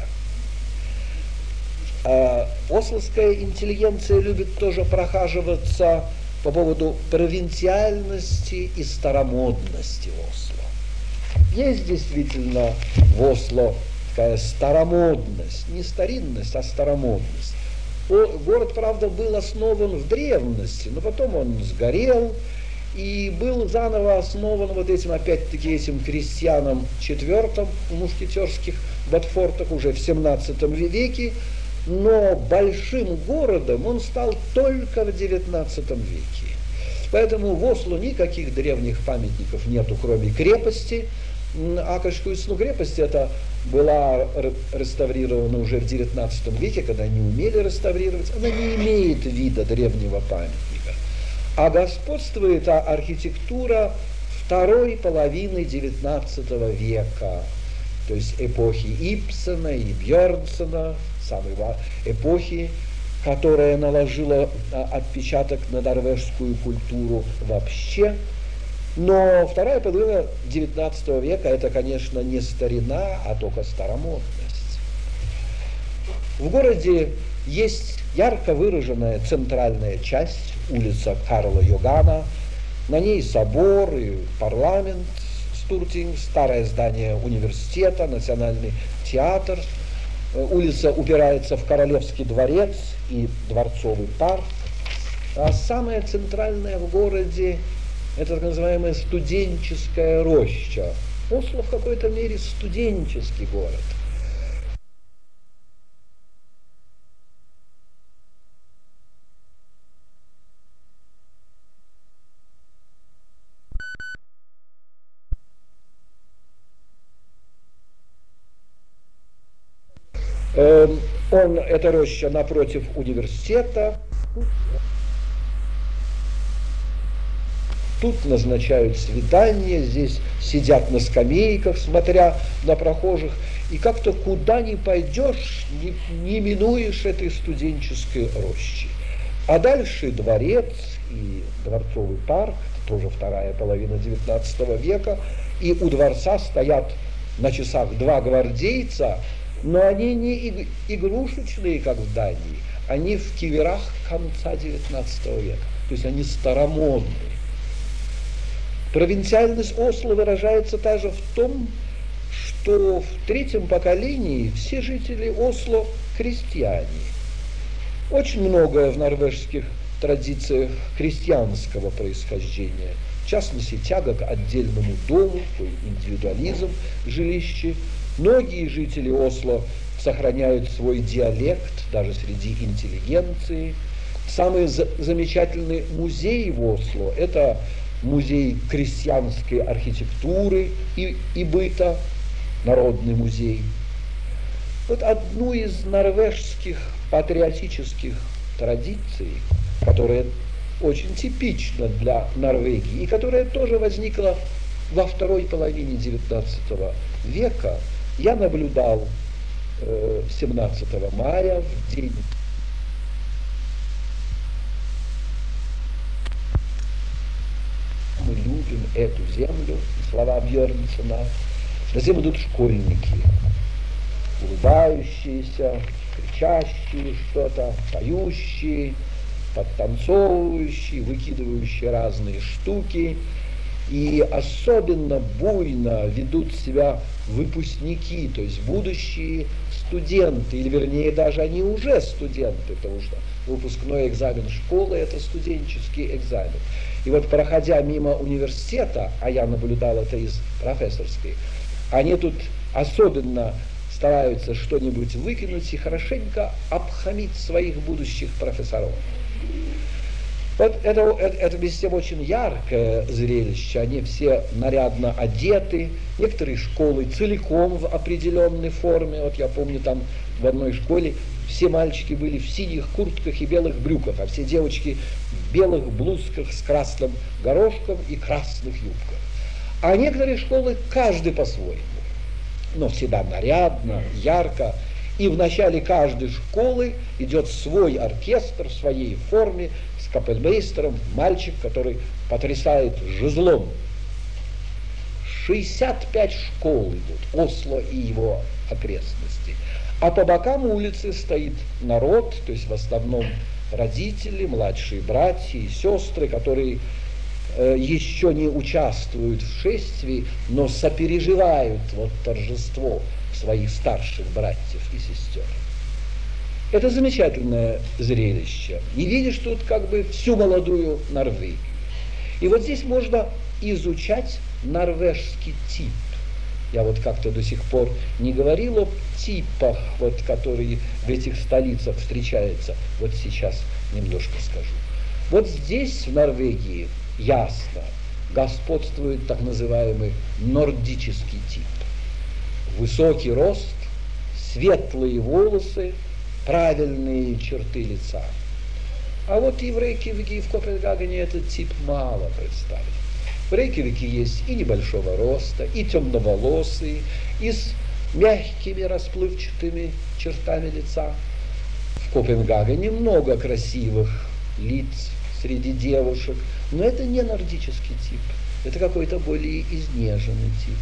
Ословская интеллигенция любит тоже прохаживаться по поводу провинциальности и старомодности Осло. Есть действительно в Осло такая старомодность, не старинность, а старомодность. Город, правда, был основан в древности, но потом он сгорел и был заново основан вот этим, опять-таки, этим крестьянам IV в мушкетерских ботфортах уже в 17 веке, но большим городом он стал только в 19 веке. Поэтому в Осло никаких древних памятников нету, кроме крепости. Акальскую крепость это была реставрирована уже в 19 веке, когда не умели реставрировать. Она не имеет вида древнего памятника. А господствует архитектура второй половины 19 века, то есть эпохи Ибсена и Бьернсона, самой эпохи, которая наложила отпечаток на норвежскую культуру вообще. Но вторая половина 19 века это, конечно, не старина, а только старомодность. В городе есть ярко выраженная центральная часть, улица Карла Йогана. На ней собор и парламент Стуртинг, старое здание университета, национальный театр. Улица упирается в Королевский дворец и Дворцовый парк. А самое центральное в городе это так называемая студенческая роща. Осло в какой-то мере студенческий город. Эта роща напротив университета. Тут назначают свидания, здесь сидят на скамейках, смотря на прохожих. И как-то куда ни пойдешь, не минуешь этой студенческой рощи. А дальше дворец и Дворцовый парк, тоже вторая половина 19 века. И у дворца стоят на часах два гвардейца, но они не игрушечные, как в Дании, они в киверах конца 19 века. То есть они старомодные. Провинциальность Осло выражается также в том, что в третьем поколении все жители Осло крестьяне. Очень многое в норвежских традициях крестьянского происхождения. В частности, тяга к отдельному дому, индивидуализм в жилище. Многие жители Осло сохраняют свой диалект даже среди интеллигенции. Самый замечательный музей в Осло – это музей крестьянской архитектуры и быта, Народный музей. Вот одну из норвежских патриотических традиций, которая очень типична для Норвегии и которая тоже возникла во второй половине XIX века, я наблюдал 17 мая, в день мы любим эту землю, слова Бьернсона. Затем идут школьники, улыбающиеся, кричащие что-то, поющие, подтанцовывающие, выкидывающие разные штуки. И особенно буйно ведут себя выпускники, то есть будущие студенты, или вернее даже они уже студенты, потому что выпускной экзамен школы – это студенческий экзамен. И вот проходя мимо университета, а я наблюдал это из профессорской, они тут особенно стараются что-нибудь выкинуть и хорошенько обхамить своих будущих профессоров. Вот это вместе с тем очень яркое зрелище, они все нарядно одеты, некоторые школы целиком в определенной форме. Вот я помню, там в одной школе все мальчики были в синих куртках и белых брюках, а все девочки в белых блузках с красным горошком и красных юбках. А некоторые школы каждый по-своему, но всегда нарядно, ярко. И в начале каждой школы идет свой оркестр в своей форме, с капельмейстером, мальчик, который потрясает жезлом. 65 школ идут, Осло и его окрестности. А по бокам улицы стоит народ, то есть в основном родители, младшие братья и сестры, которые еще не участвуют в шествии, но сопереживают вот торжество своих старших братьев и сестер. Это замечательное зрелище. И видишь тут как бы всю молодую Норвегию. И вот здесь можно изучать норвежский тип. Я вот как-то до сих пор не говорил о типах, вот, которые в этих столицах встречаются. Вот сейчас немножко скажу. Вот здесь, в Норвегии, ясно, господствует так называемый нордический тип. Высокий рост, светлые волосы, правильные черты лица. А вот и в Рейкьявике, и в Копенгагене этот тип мало представлен. В Рейкьявике есть и небольшого роста, и темноволосые, и с мягкими расплывчатыми чертами лица. В Копенгагене много красивых лиц среди девушек, но это не нордический тип, это какой-то более изнеженный тип.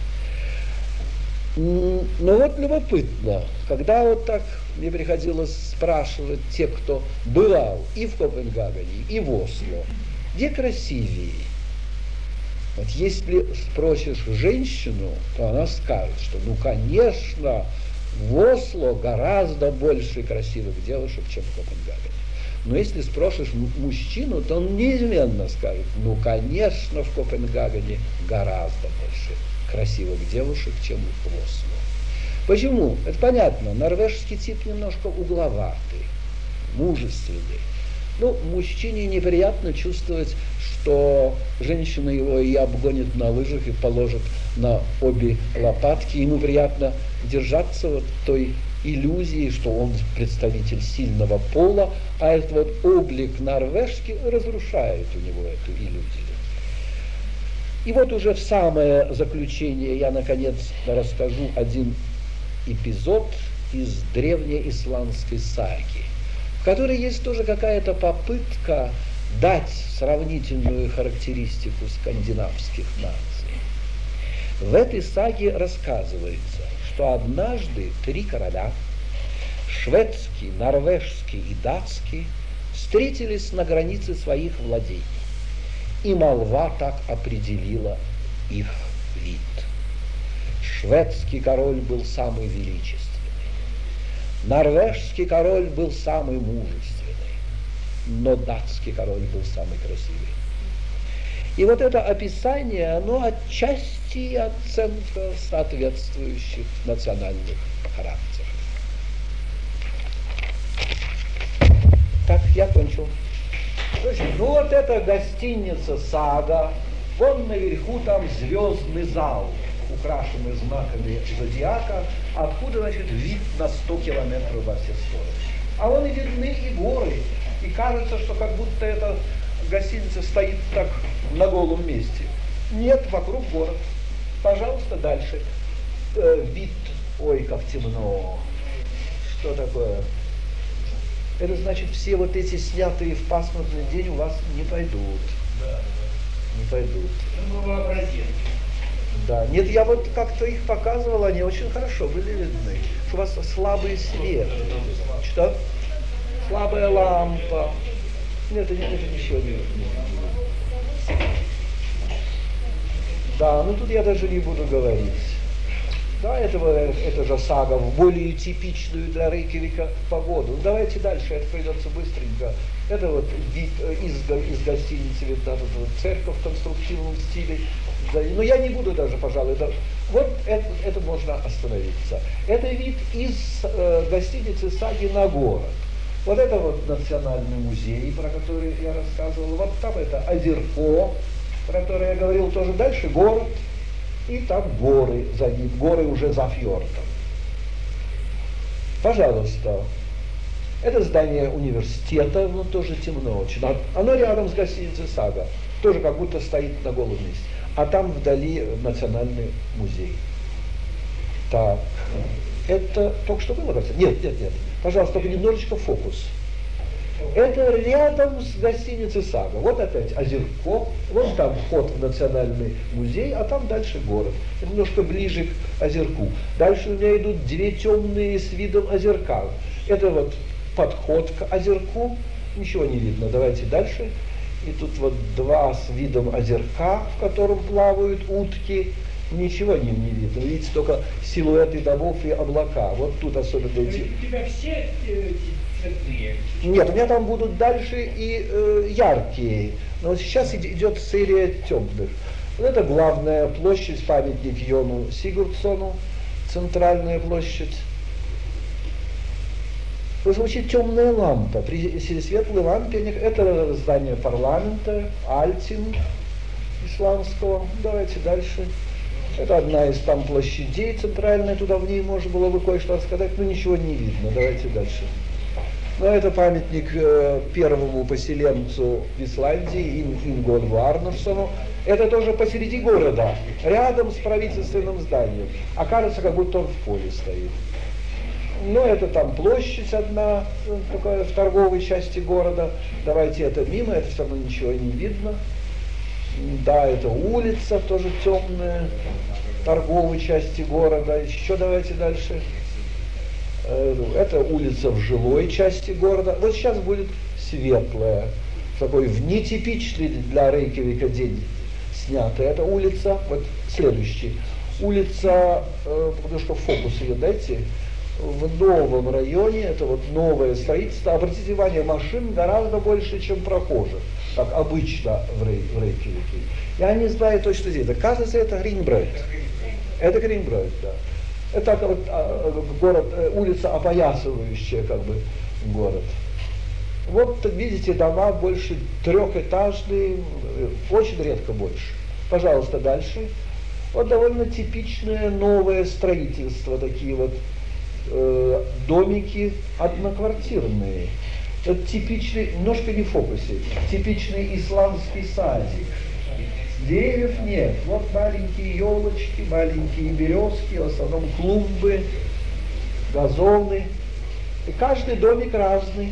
Но вот любопытно, когда вот так мне приходилось спрашивать тех, кто бывал и в Копенгагене, и в Осло, где красивее. Вот если спросишь женщину, то она скажет, что ну конечно, в Осло гораздо больше красивых девушек, чем в Копенгагене. Но если спросишь мужчину, то он неизменно скажет, ну конечно, в Копенгагене гораздо больше красивых девушек, чем в Осло. Почему? Это понятно. Норвежский тип немножко угловатый, мужественный. Ну, мужчине неприятно чувствовать, что женщина его и обгонит на лыжах и положит на обе лопатки. Ему приятно держаться вот той иллюзии, что он представитель сильного пола, а этот вот облик норвежский разрушает у него эту иллюзию. И вот уже в самое заключение я, наконец, расскажу один эпизод из древней исландской саги, в которой есть тоже какая-то попытка дать сравнительную характеристику скандинавских наций. В этой саге рассказывается, что однажды 3 короля, шведский, норвежский и датский, встретились на границе своих владений. И молва так определила их вид. Шведский король был самый величественный, норвежский король был самый мужественный, но датский король был самый красивый. И вот это описание, оно отчасти оценка соответствующих национальных характеров. Так, я кончил. Ну вот эта гостиница «Сага», вон наверху там звездный зал, украшенный знаками зодиака, откуда, значит, вид на 100 километров во все стороны. А вон и видны и горы, и кажется, что как будто эта гостиница стоит так на голом месте. Нет, вокруг город. Пожалуйста, дальше. Вид, ой, как темно. Что такое? Это значит, все вот эти снятые в пасмурный день у вас не пойдут. Да. Не пойдут. Ну, вообразим. Да. Нет, я вот как-то их показывал, они очень хорошо были видны. У вас слабый свет. Что? Слабая лампа. Нет, это ничего не видно. Да, ну тут я даже не буду говорить. Да, это же сага в более типичную для Рейкьявика погоду. Ну, давайте дальше, это придется быстренько. Это вот вид из гостиницы, видно, вот церковь в конструктивном стиле. Но я не буду даже, пожалуй, вот это можно остановиться. Это вид из гостиницы «Саги» на город. Вот это вот национальный музей, про который я рассказывал. Вот там это озерко, про которое я говорил тоже. Дальше город. И там горы за ним, горы уже за фьордом. Пожалуйста. Это здание университета, но тоже темно очень. Оно рядом с гостиницей «Сага». Тоже как будто стоит на голом месте. А там вдали национальный музей. Так. Это только что было, кажется? Нет. Пожалуйста, только немножечко фокус. Это рядом с гостиницей «Сага». Вот опять озерко, вон там вход в национальный музей, а там дальше город. Немножко ближе к озерку. Дальше у меня идут 2 темные с видом озерка. Это вот подход к озерку. Ничего не видно. Давайте дальше. И тут вот 2 с видом озерка, в котором плавают утки. Ничего не видно. Видите только силуэты домов и облака. Вот тут особенно эти. У тебя все цветные? Нет, у меня там будут дальше и яркие. Но вот сейчас идет серия темных. Вот это главная площадь, памятник Йону Сигурдсону, центральная площадь. Звучит темная лампа. При светлой лампе это здание парламента, Альтин исламского. Давайте дальше. Это одна из там площадей центральная, туда в ней можно было бы кое-что рассказать, но ничего не видно. Давайте дальше. Но это памятник первому поселенцу в Исландии, Ингольфу Арнарсону. Это тоже посреди города, рядом с правительственным зданием. А кажется, как будто он в поле стоит. Но это там площадь одна, такая в торговой части города. Давайте это мимо, это все равно ничего не видно. Да, это улица тоже темная, торговой части города. Еще давайте дальше. Это улица в жилой части города. Вот сейчас будет светлая, такой в нетипичный для Рейкьявика день снятая. Это улица, вот следующий. Улица, потому что фокус ее дайте, в новом районе, это вот новое строительство. Обратите внимание, машин гораздо больше, чем прохожих, как обычно в Рейкьявике. Я не знаю точно где. Кажется, это Гринбрейд. Это Гринбрейд, да. Это вот город, улица, опоясывающая как бы город. Вот видите, дома больше трехэтажные, очень редко больше. Пожалуйста, дальше. Вот довольно типичное новое строительство, такие вот домики одноквартирные. Это типичный, немножко не в фокусе, типичный исламский садик. Деревьев нет. Вот маленькие елочки, маленькие березки, в основном клумбы, газоны. И каждый домик разный.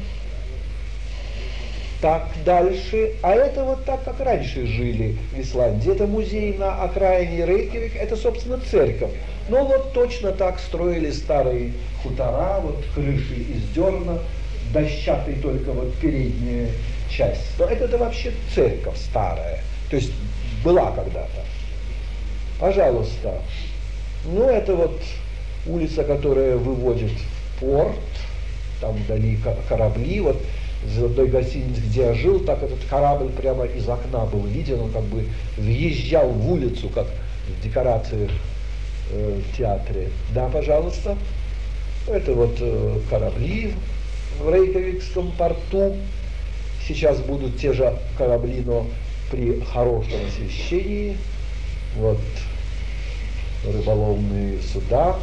Так, дальше. А это вот так, как раньше жили в Исландии. Это музей на окраине Рейкьявика, это, собственно, церковь. Но вот точно так строили старые хутора, вот крыши из дерна, дощатый только вот передняя часть. Но это вообще церковь старая. То есть была когда-то. Пожалуйста. Ну, это вот улица, которая выводит в порт. Там вдали корабли. Вот в одной гостинице, где я жил, так этот корабль прямо из окна был виден. Он как бы въезжал в улицу, как в декорации в театре. Да, пожалуйста. Это вот корабли в Рейкьявикском порту. Сейчас будут те же корабли, но при хорошем освещении. Вот рыболовные суда.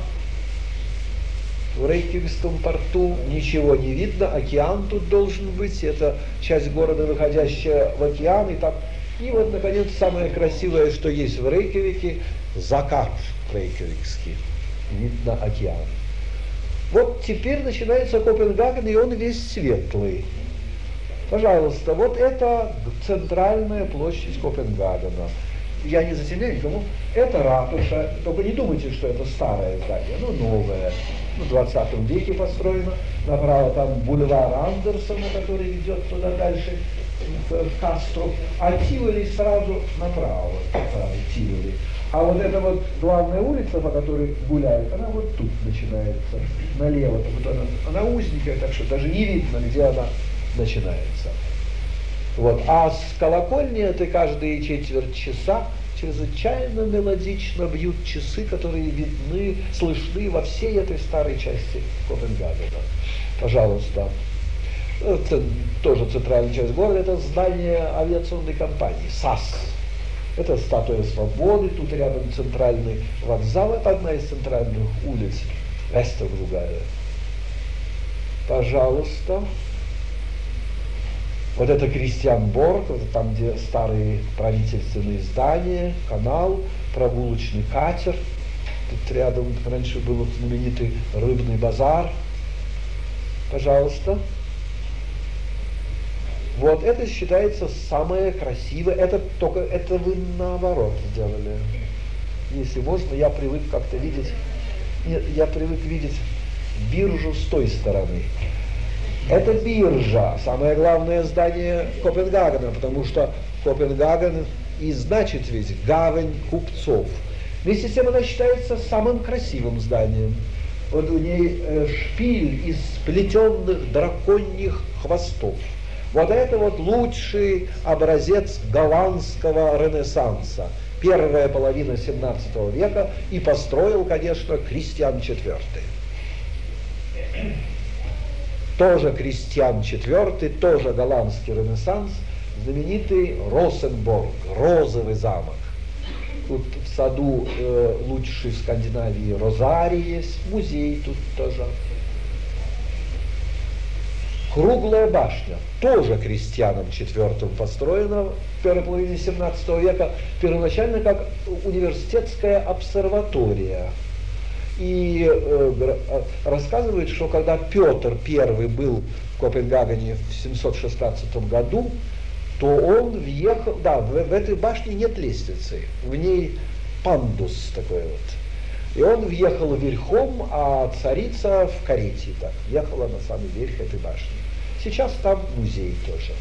В Рейкьявикском порту ничего не видно, океан тут должен быть, это часть города, выходящая в океан, и вот, наконец, самое красивое, что есть в Рейкьявике, закат рейкьявикский, видно океан. Вот теперь начинается Копенгаген, и он весь светлый. Пожалуйста, вот это центральная площадь Копенгагена. Я не затемняю никому. Это ратуша. Только не думайте, что это старое здание. Новое. В 20 веке построено. Направо там бульвар Андерсона, который ведет туда дальше, в Кастру. А Тиволи сразу направо. Тиволи. А вот эта вот главная улица, по которой гуляют, она вот тут начинается. Налево. Вот она узенькая, так что даже не видно, где она начинается. Вот. А с колокольни это каждые четверть часа чрезвычайно мелодично бьют часы, которые видны, слышны во всей этой старой части Копенгагена. Пожалуйста. Это тоже центральная часть города, это здание авиационной компании, САС. Это статуя Свободы, тут рядом центральный вокзал, это одна из центральных улиц, Вестер другая. Пожалуйста. Вот это Кристианборг, вот там, где старые правительственные здания, канал, прогулочный катер. Тут рядом раньше был знаменитый рыбный базар. Пожалуйста. Вот это считается самое красивое. Это только это вы наоборот сделали. Если можно, я привык как-то видеть. Нет, я привык видеть биржу с той стороны. Это биржа, самое главное здание Копенгагена, потому что Копенгаген и значит ведь гавань купцов. Вместе с тем она считается самым красивым зданием. Вот у ней шпиль из сплетенных драконьих хвостов. Вот это вот лучший образец голландского ренессанса. Первая половина 17 века, и построил, конечно, Кристиан IV. Тоже Кристиан IV, тоже голландский ренессанс, знаменитый Росенборг, розовый замок. Тут в саду лучший в Скандинавии розарий есть, музей тут тоже. Круглая башня, тоже Кристианом IV построена в первой половине 17 века, первоначально как университетская обсерватория. И рассказывают, что когда Петр I был в Копенгагене в 716 году, то он въехал, да, в этой башне нет лестницы, в ней пандус такой вот. И он въехал верхом, а царица в карете так, ехала на самый верх этой башни. Сейчас там музей тоже.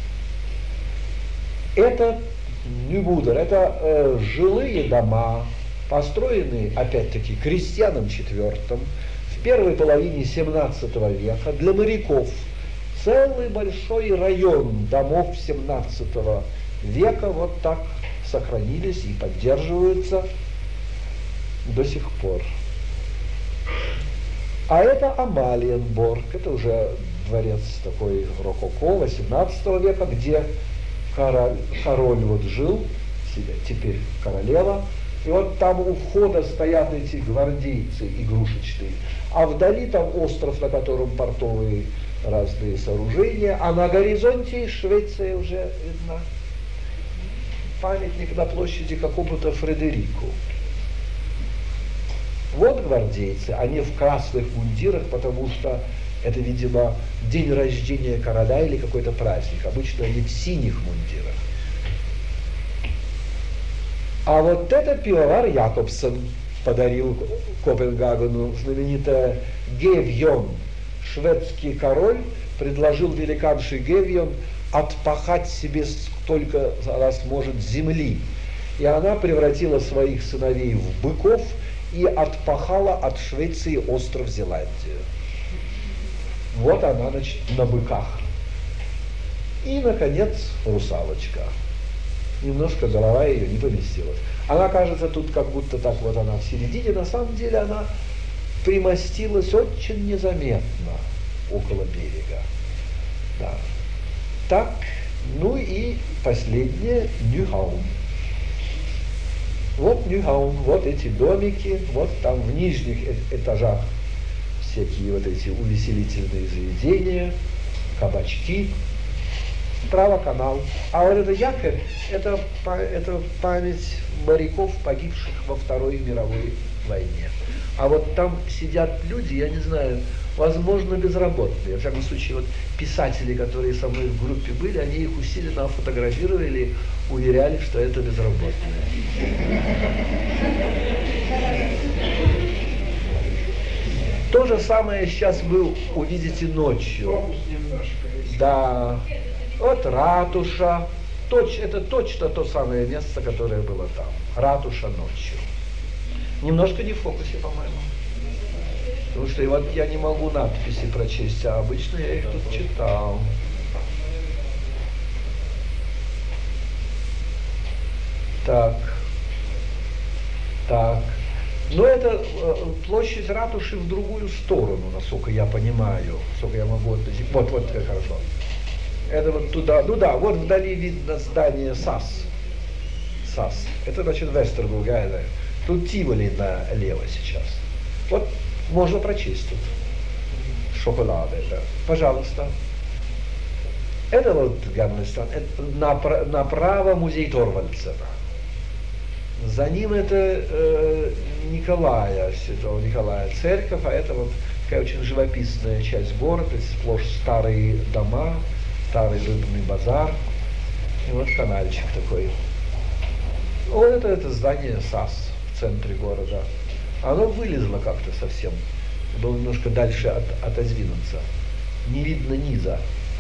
Это Нюбудер, это жилые дома, построенные, опять-таки, Кристианом IV в первой половине 17 века для моряков. Целый большой район домов 17 века вот так сохранились и поддерживаются до сих пор. А это Амалиенборг, это уже дворец такой рококо 18 века, где король вот жил, теперь королева, и вот там у входа стоят эти гвардейцы игрушечные, а вдали там остров, на котором портовые разные сооружения, а на горизонте Швеция уже видна. Памятник на площади какому-то Фредерику. Вот гвардейцы, они в красных мундирах, потому что это, видимо, день рождения короля или какой-то праздник. Обычно они в синих мундирах. А вот это пивовар Якобсон подарил Копенгагену, знаменитая Гевьон. Шведский король предложил великанше Гевьон отпахать себе сколько раз может земли. И она превратила своих сыновей в быков и отпахала от Швеции остров Зеландию. Вот она, значит, на быках. И, наконец, русалочка. Немножко голова ее не поместилась. Она, кажется, тут как будто так вот она в середине. На самом деле она примостилась очень незаметно около берега. Да. Так, ну и последнее Нюхаун. Вот Нюхаун, вот эти домики, вот там в нижних этажах всякие вот эти увеселительные заведения, кабачки. Справа канал. А вот это якорь, это память моряков, погибших во Второй мировой войне. А вот там сидят люди, я не знаю, возможно, безработные. Во всяком случае, вот писатели, которые со мной в группе были, они их усиленно фотографировали, уверяли, что это безработные. То же самое сейчас вы увидите ночью. Да. Вот ратуша. Это точно то самое место, которое было там. Ратуша ночью. Немножко не в фокусе, по-моему. Потому что вот я не могу надписи прочесть, а обычно я их тут читал. Так. Но это площадь ратуши в другую сторону, насколько я понимаю. Насколько я могу относить. Вот, хорошо. Это вот туда, ну да, вот вдали видно здание САС. Это значит Вестербургайна. Тут Тиволи налево сейчас. Вот можно прочесть тут. Шоколад это. Пожалуйста. Это вот Гамлестан. Направо музей Торвальдсена. За ним это Святого Николая церковь, а это вот такая очень живописная часть города, сплошь старые дома, старый рыбный базар. И вот канальчик такой. Вот это здание САС в центре города. Оно вылезло как-то совсем. Было немножко дальше отодвинуться. Не видно низа.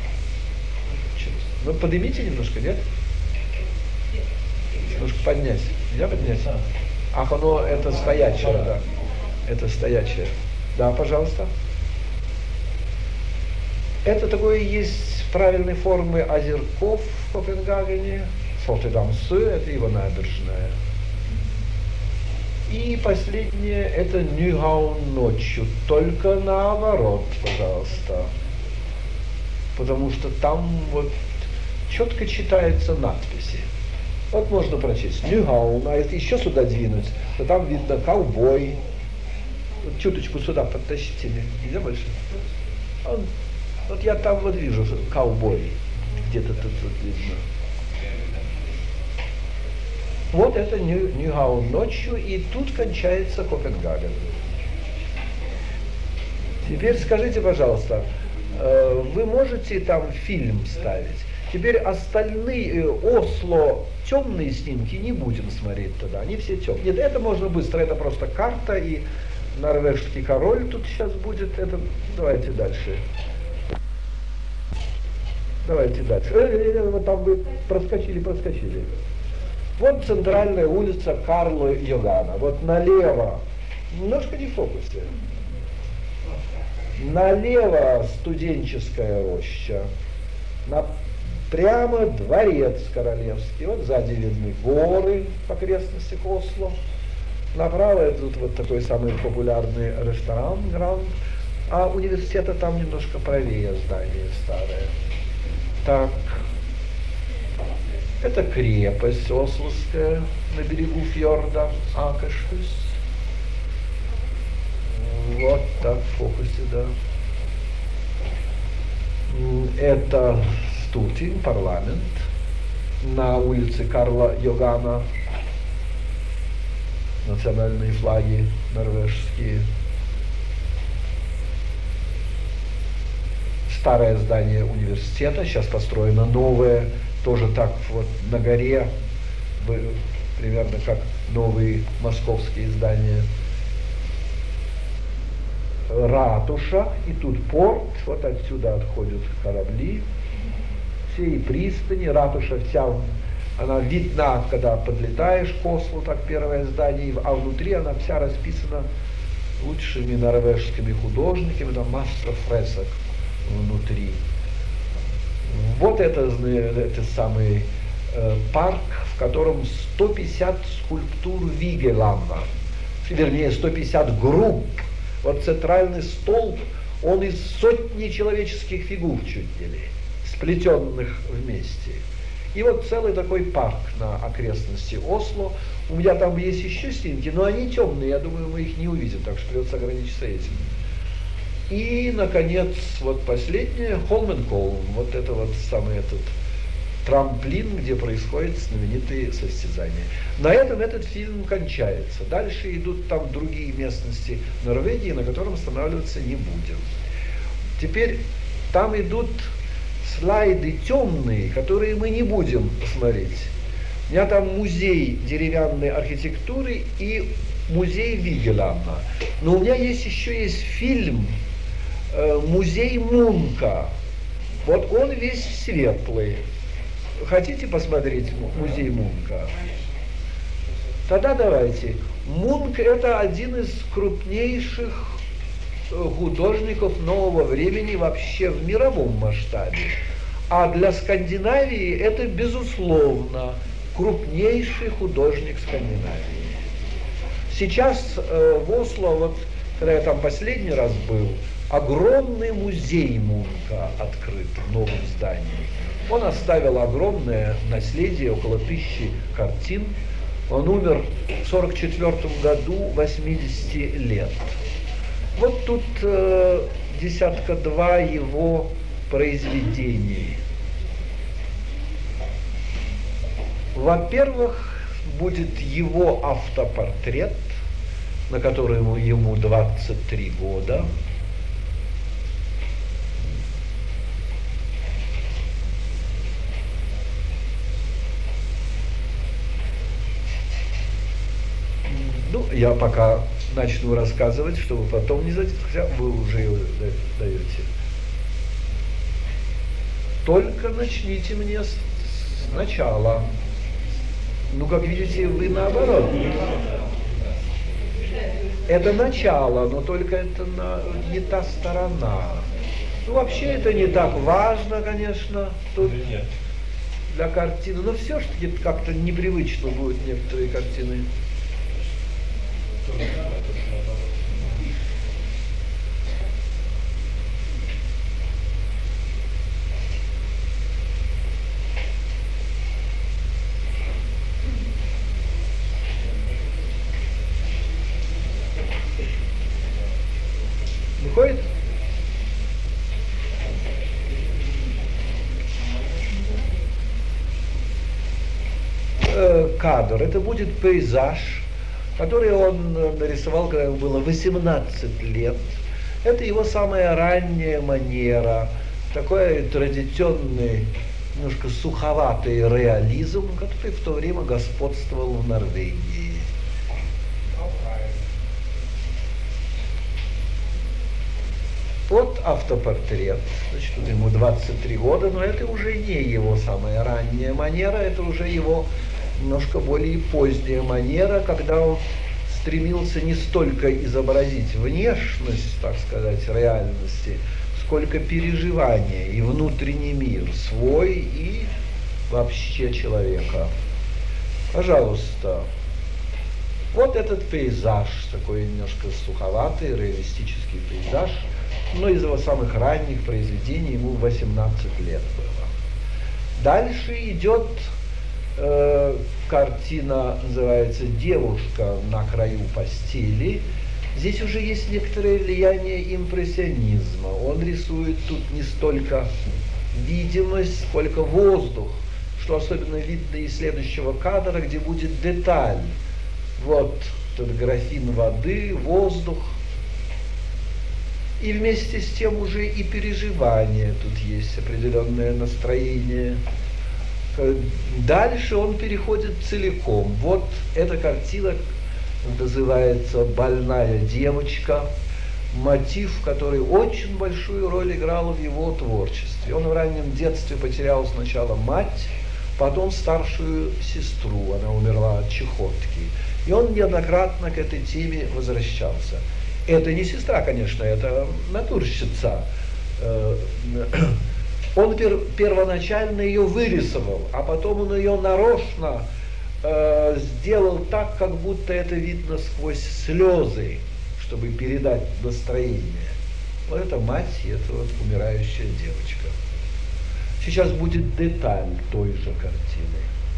Ну, поднимите немножко, нет? Немножко поднять. Нельзя поднять? Ах, оно, это стоячее, да. Это стоячее. Да, пожалуйста. Это такое есть правильной формы озерков в Копенгагене. Rotterdam-Sø, это его набережная. И последнее, это Nyhavn ночью. Только наоборот, пожалуйста. Потому что там вот четко читаются надписи. Вот можно прочесть Nyhavn, а если еще сюда двинуть, то там видно ковбой. Вот чуточку сюда подтащите, нельзя больше. Вот я там вот вижу ковбой, где-то тут видно. Вот это Nyhavn ночью, и тут кончается Копенгаген. Теперь скажите, пожалуйста, вы можете там фильм ставить? Теперь остальные Осло темные снимки не будем смотреть тогда, они все темные. Нет, это можно быстро, это просто карта, и норвежский король тут сейчас будет. Это давайте дальше. Давайте дальше. Вот там вы проскочили. Вот центральная улица Карла Йогана. Вот налево, немножко не в фокусе. Налево студенческая роща. Прямо дворец королевский. Вот сзади видны горы в окрестностях Осло. Направо тут вот такой самый популярный ресторан Гранд. А университета там немножко правее здание старое. Так. Это крепость Ословская на берегу фьорда Акашхус. Вот так в фокусе, да. Это Стутин, парламент, на улице Карла Йогана. Национальные флаги норвежские. Старое здание университета, сейчас построено новое, тоже так вот на горе, примерно как новые московские здания. Ратуша, и тут порт, вот отсюда отходят корабли, все и пристани, ратуша вся, она видна, когда подлетаешь к Ослу, так первое здание, а внутри она вся расписана лучшими норвежскими художниками, там масса фресок внутри. Вот это самый парк, в котором 150 скульптур Вигелана, вернее 150 групп. Вот центральный столб, он из сотни человеческих фигур чуть ли, сплетенных вместе. И вот целый такой парк на окрестности Осло. У меня там есть еще снимки, но они темные, я думаю, мы их не увидим, так что придется ограничиться этим. И, наконец, вот последнее, Холменколм, вот это вот самый этот трамплин, где происходят знаменитые состязания. На этом этот фильм кончается. Дальше идут там другие местности Норвегии, на котором останавливаться не будем. Теперь там идут слайды темные, которые мы не будем посмотреть. У меня там музей деревянной архитектуры и музей Вигелана. Но у меня еще есть фильм «Музей Мунка». Вот он весь светлый. Хотите посмотреть музей Мунка? Тогда давайте. Мунк — это один из крупнейших художников нового времени вообще в мировом масштабе. А для Скандинавии это, безусловно, крупнейший художник Скандинавии. Сейчас в Осло, вот когда я там последний раз был, огромный музей Мунка открыт в новом здании. Он оставил огромное наследие, около 1000 картин. Он умер в 1944 году, 80 лет. Вот тут 2 его произведений. Во-первых, будет его автопортрет, на который ему 23 года. Ну, я пока начну рассказывать, чтобы потом не задеть, хотя вы уже ее даете. Только начните мне сначала. Ну, как видите, вы наоборот. Это начало, но только это не та сторона. Ну, вообще это не так важно, конечно, тут для картины, но все-таки как-то непривычно будут некоторые картины. Выходит? Кадр. Это будет пейзаж, который он нарисовал, когда ему было 18 лет. Это его самая ранняя манера, такой традиционный, немножко суховатый реализм, который в то время господствовал в Норвегии. Вот автопортрет. Значит, ему 23 года, но это уже не его самая ранняя манера, это уже его немножко более поздняя манера, когда он стремился не столько изобразить внешность, так сказать, реальности, сколько переживания и внутренний мир свой и вообще человека. Пожалуйста. Вот этот пейзаж, такой немножко суховатый, реалистический пейзаж, но из его самых ранних произведений, ему 18 лет было. Дальше идет картина, называется «Девушка на краю постели». Здесь уже есть некоторое влияние импрессионизма. Он рисует тут не столько видимость, сколько воздух, что особенно видно из следующего кадра, где будет деталь. Вот этот графин воды, воздух. И вместе с тем уже и переживание, тут есть определенное настроение. Дальше он переходит целиком. Вот эта картина называется «Больная девочка», мотив, который очень большую роль играл в его творчестве. Он в раннем детстве потерял сначала мать, потом старшую сестру, она умерла от чехотки. И он неоднократно к этой теме возвращался. Это не сестра, конечно, это натурщица. Он первоначально ее вырисовал, а потом он ее нарочно сделал так, как будто это видно сквозь слезы, чтобы передать настроение. Вот это мать, и это вот умирающая девочка. Сейчас будет деталь той же картины.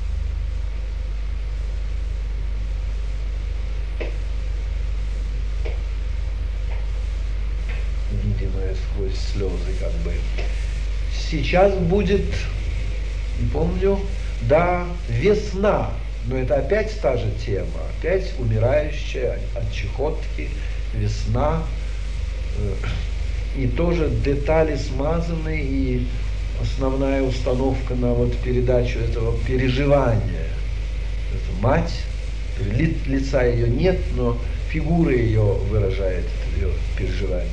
Видимая сквозь слезы, как бы. Сейчас будет, не помню, да, весна, но это опять та же тема, опять умирающая от чехотки, весна, и тоже детали смазаны, и основная установка на вот передачу этого переживания. Это мать, лица ее нет, но фигура ее выражает ее переживание.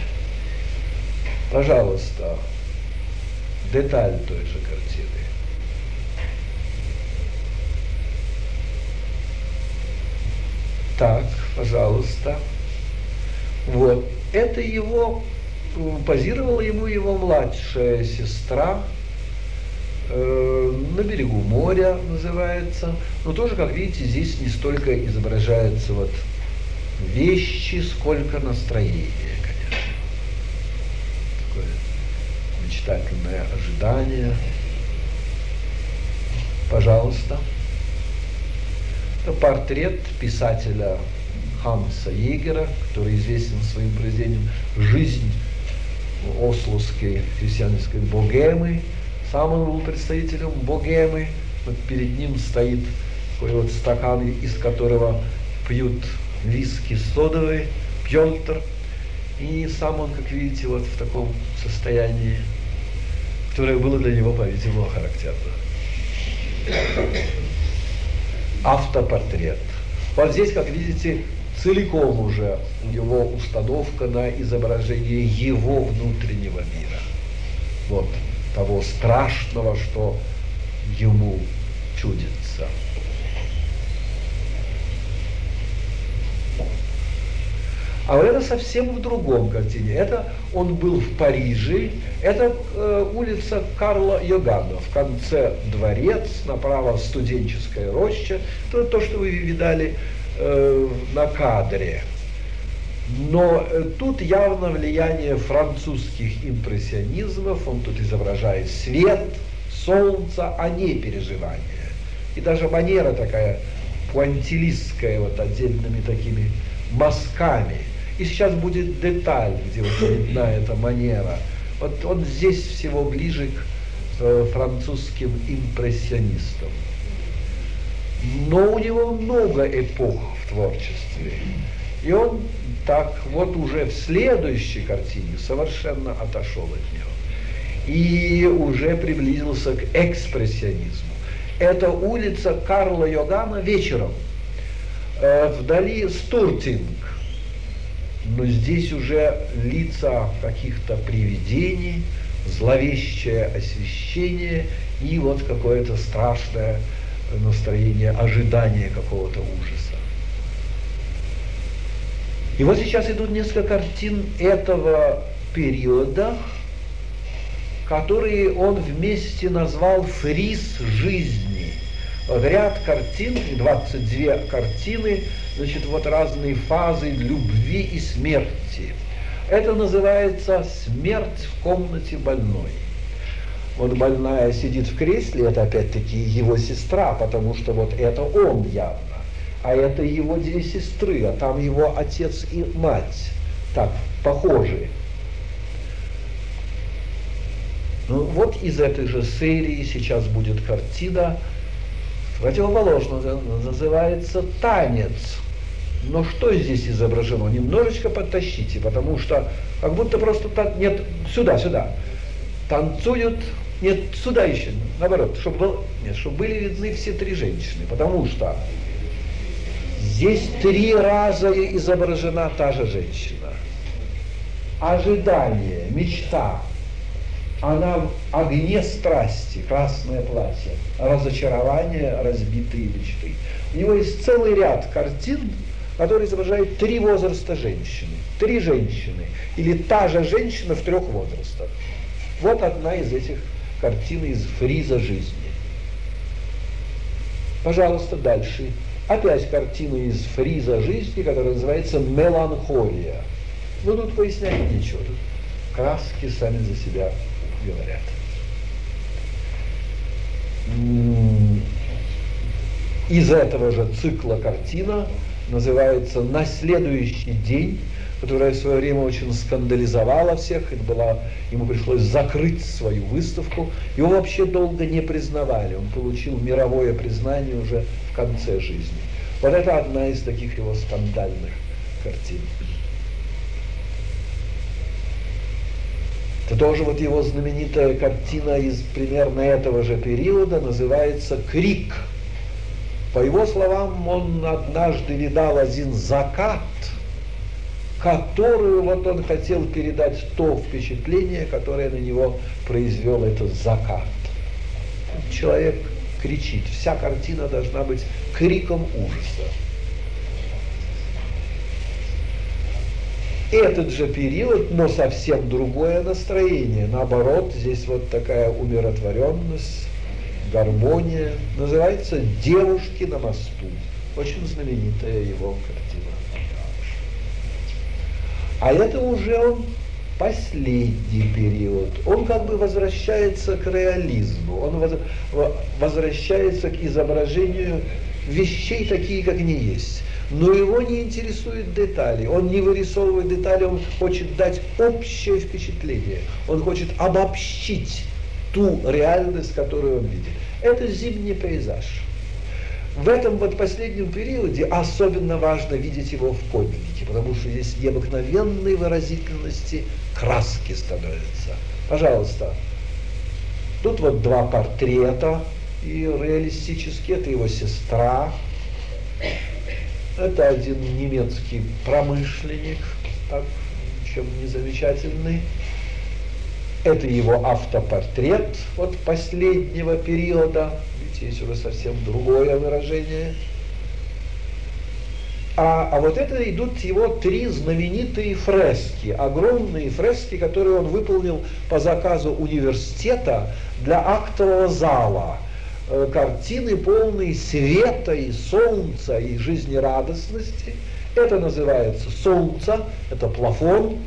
Пожалуйста, деталь той же картины. Так, пожалуйста. Вот. Это его, позировала ему его младшая сестра, на берегу моря называется. Но тоже, как видите, здесь не столько изображаются вот вещи, сколько настроение, конечно. Такое мечтательное ожидание. Пожалуйста. Это портрет писателя Ханса Егера, который известен своим произведением «Жизнь ословской христианской богемы». Сам он был представителем богемы. Вот перед ним стоит такой вот стакан, из которого пьют виски содовый, Пьолтер. И сам он, как видите, вот в таком состоянии, которое было для него, по-видимому, характерно. Автопортрет. Вот здесь, как видите, целиком уже его установка на изображение его внутреннего мира. Вот того страшного, что ему чудится. А вот это совсем в другом картине. Это он был в Париже, это улица Карла Йоганна, в конце дворец, направо студенческая роща, то, что вы видали на кадре. Но тут явно влияние французских импрессионизмов, он тут изображает свет, солнце, а не переживания. И даже манера такая пуантилистская, вот отдельными такими мазками. И сейчас будет деталь, где вот видна эта манера. Вот он здесь всего ближе к французским импрессионистам. Но у него много эпох в творчестве. И он так вот уже в следующей картине совершенно отошел от него. И уже приблизился к экспрессионизму. Это улица Карла Йоганна вечером. Вдали Стуртинг. Но здесь уже лица каких-то привидений, зловещее освещение и вот какое-то страшное настроение ожидания какого-то ужаса. И вот сейчас идут несколько картин этого периода, которые он вместе назвал «Фриз жизни». Вот ряд картин, 22 картины, значит, вот разные фазы любви и смерти. Это называется «Смерть в комнате больной». Вот больная сидит в кресле, это опять-таки его сестра, потому что вот это он явно. А это его две сестры, а там его отец и мать. Так, похожие. Ну, вот из этой же серии сейчас будет картина, противоположно, называется «Танец». Но что здесь изображено? Немножечко подтащите, потому что как будто просто так, нет, сюда. Танцуют, нет, сюда еще, наоборот, чтобы были видны все три женщины, потому что здесь 3 раза изображена та же женщина. Ожидание, мечта. Она в огне страсти, красное платье, разочарование, разбитые мечты. У него есть целый ряд картин, которые изображают 3 возраста женщины. 3 женщины. Или та же женщина в 3 возрастах. Вот одна из этих картин из фриза жизни. Пожалуйста, дальше. Опять картина из фриза жизни, которая называется «Меланхолия». Ну, тут пояснять нечего. Тут краски сами за себя говорят. Из этого же цикла картина называется «На следующий день», которая в свое время очень скандализовала всех, ему пришлось закрыть свою выставку. Его вообще долго не признавали, он получил мировое признание уже в конце жизни. Вот это одна из таких его скандальных картин. Это тоже вот его знаменитая картина из примерно этого же периода, называется «Крик». По его словам, он однажды видал один закат, которую вот он хотел передать то впечатление, которое на него произвел этот закат. Человек кричит. Вся картина должна быть криком ужаса. Этот же период, но совсем другое настроение. Наоборот, здесь вот такая умиротворенность, гармония. Называется «Девушки на мосту». Очень знаменитая его картина. А это уже он последний период. Он как бы возвращается к реализму. Он возвращается к изображению вещей такие, как они есть. Но его не интересуют детали. Он не вырисовывает детали, он хочет дать общее впечатление. Он хочет обобщить ту реальность, которую он видит. Это зимний пейзаж. В этом вот последнем периоде особенно важно видеть его в подлиннике, потому что здесь необыкновенной выразительности краски становятся. Пожалуйста. Тут вот 2 портрета и реалистические. Это его сестра. Это один немецкий промышленник, так, чем незамечательный. Это его автопортрет от последнего периода. Видите, есть уже совсем другое выражение. А вот это идут его 3 знаменитые фрески, огромные фрески, которые он выполнил по заказу университета для актового зала. Картины, полные света и солнца и жизнерадостности. Это называется «Солнце», это плафон.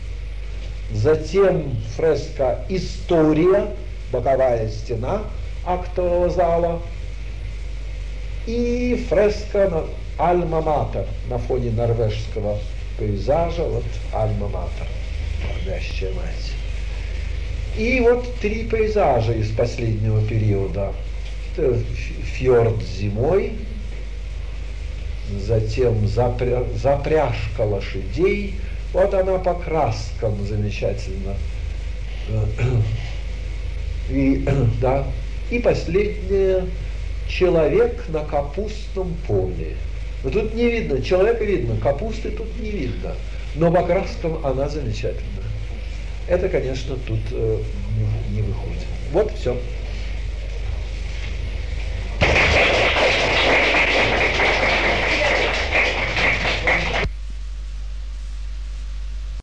Затем фреска «История», боковая стена актового зала. И фреска «Альма-Матер» на фоне норвежского пейзажа. Вот «Альма-Матер», «Болящая мать». И вот 3 пейзажа из последнего периода. Это фьорд зимой, затем запряжка лошадей. Вот она по краскам замечательно. И, да. И последнее — человек на капустном поле. Но тут не видно, человека видно, капусты тут не видно. Но по краскам она замечательна. Это, конечно, тут не выходит. Вот все.